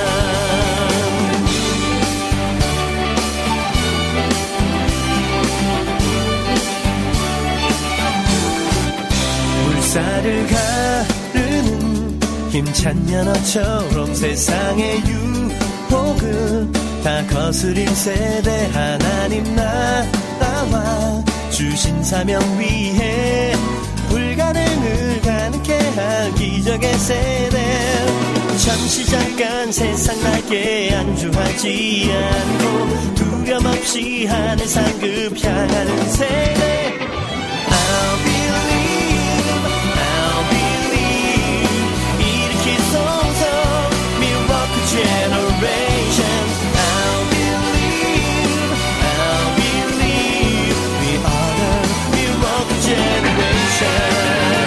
물살을 가르는 힘찬 연어처럼 세상의 유혹을 다 거스릴 세대 하나님 나라와 주신 사명 위해 불가능을 가능케 할 기적의 세대 잠시 잠깐 세상 날개 안주하지 않고 두려움 없이 하늘 상급 향하는 세대 I'll believe 일으키소서 Miracle Generation I'll believe We are the Miracle Generation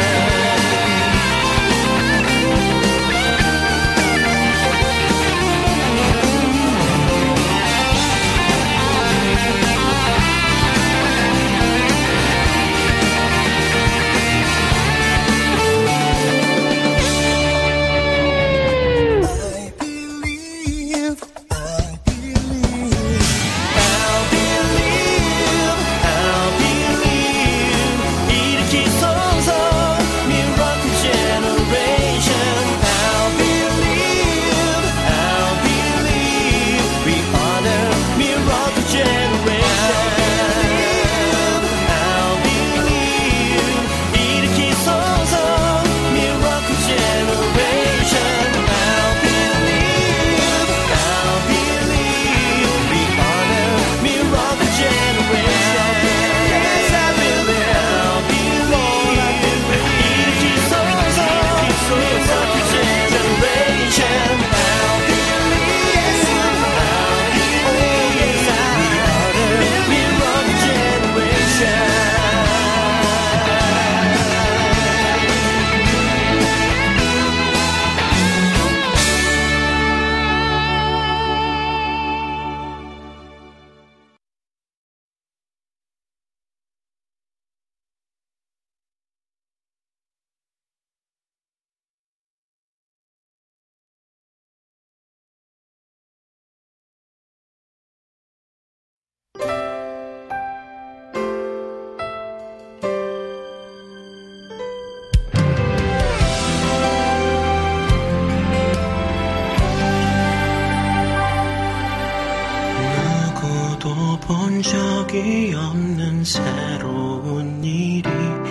본 적이 없는 새로운 일이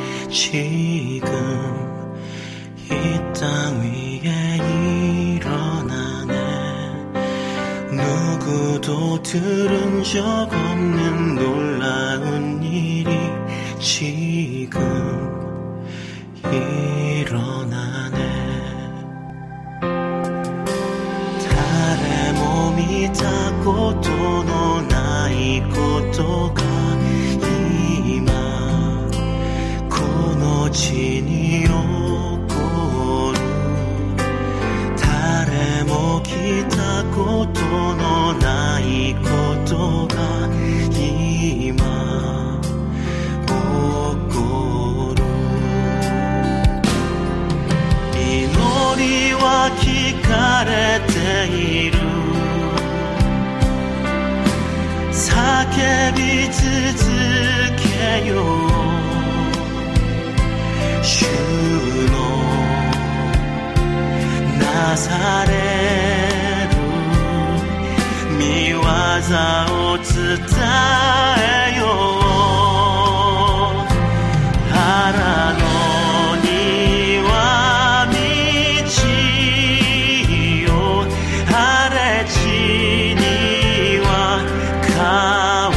지금 이 땅 위에 일어나네. 누구도 들은 적 없는 놀라운 일이 지금 일어나네. 달에 몸이 닿고 또 논아 있고 또 가이마 고노지니 오고루 달에 목이 닿고 또 논아 있고 또 가이마 오고루 이 놀이와 기카레 테이루 사케비 즈즈케요 슈노 나사레루 미와자 오츠타에요 하라노니와 미치요 하레치니와 가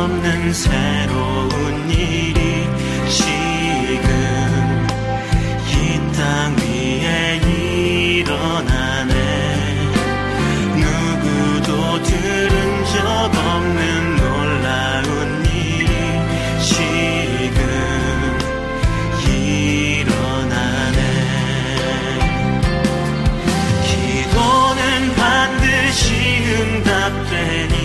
없는 새로운 일이 지금 이 땅 위에 일어나네. 누구도 들은 적 없는 놀라운 일이 지금 일어나네. 기도는 반드시 응답되니.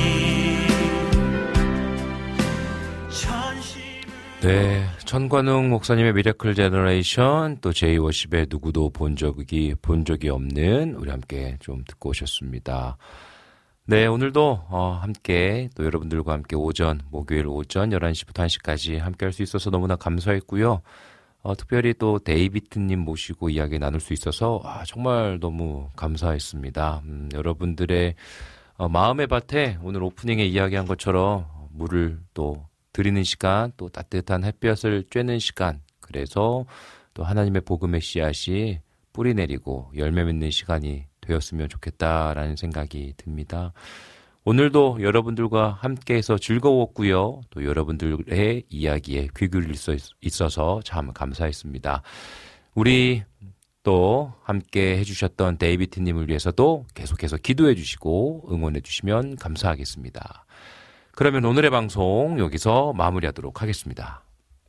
네, 천관웅 목사님의 미래클 제너레이션, 또 제이워십의 누구도 본 적이 없는, 우리 함께 좀 듣고 오셨습니다. 네, 오늘도 함께 또 여러분들과 함께 목요일 오전 11시부터 1시까지 함께 할 수 있어서 너무나 감사했고요. 특별히 또 데이비드님 모시고 이야기 나눌 수 있어서 정말 너무 감사했습니다. 여러분들의 마음의 밭에 오늘 오프닝에 이야기한 것처럼 물을 또 드리는 시간, 또 따뜻한 햇볕을 쬐는 시간, 그래서 또 하나님의 복음의 씨앗이 뿌리 내리고 열매 맺는 시간이 되었으면 좋겠다라는 생각이 듭니다. 오늘도 여러분들과 함께해서 즐거웠고요. 또 여러분들의 이야기에 귀 기울일 수 있어서 참 감사했습니다. 우리 또 함께 해주셨던 데이비드님을 위해서도 계속해서 기도해 주시고 응원해 주시면 감사하겠습니다. 그러면 오늘의 방송 여기서 마무리하도록 하겠습니다.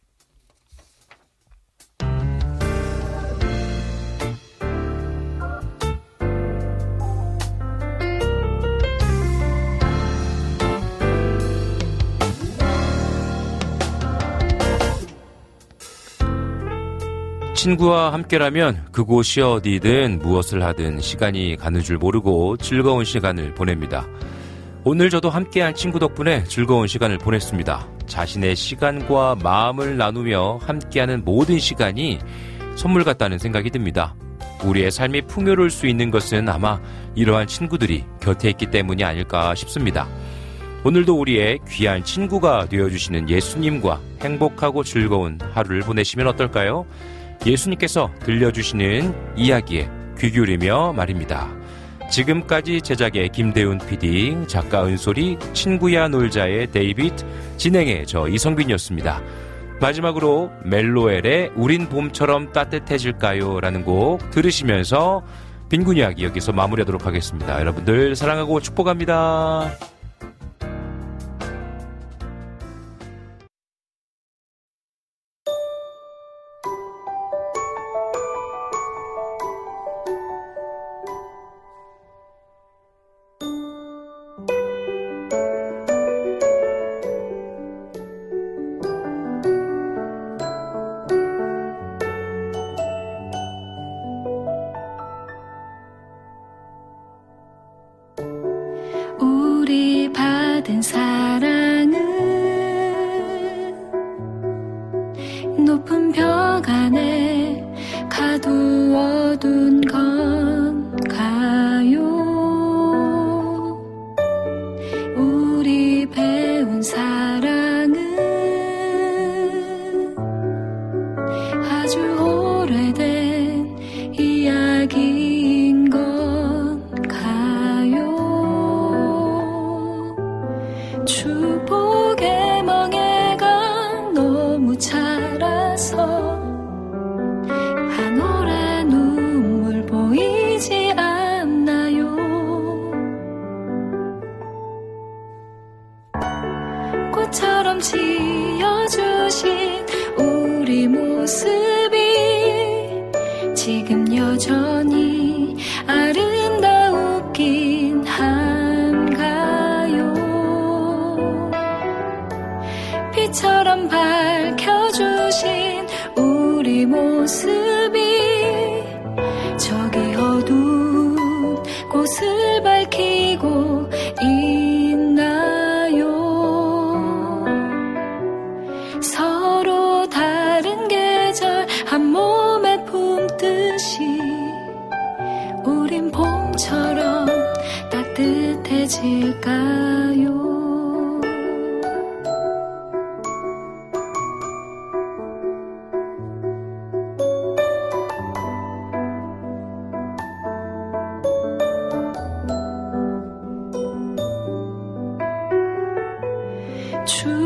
친구와 함께라면 그곳이 어디든 무엇을 하든 시간이 가는 줄 모르고 즐거운 시간을 보냅니다. 오늘 저도 함께한 친구 덕분에 즐거운 시간을 보냈습니다. 자신의 시간과 마음을 나누며 함께하는 모든 시간이 선물 같다는 생각이 듭니다. 우리의 삶이 풍요로울 수 있는 것은 아마 이러한 친구들이 곁에 있기 때문이 아닐까 싶습니다. 오늘도 우리의 귀한 친구가 되어주시는 예수님과 행복하고 즐거운 하루를 보내시면 어떨까요? 예수님께서 들려주시는 이야기에 귀 기울이며 말입니다. 지금까지 제작의 김대훈 PD, 작가 은솔이, 친구야 놀자의 데이비드, 진행의 저 이성빈이었습니다. 마지막으로 멜로엘의 우린 봄처럼 따뜻해질까요? 라는 곡 들으시면서 빈곤 이야기 여기서 마무리하도록 하겠습니다. 여러분들 사랑하고 축복합니다. 주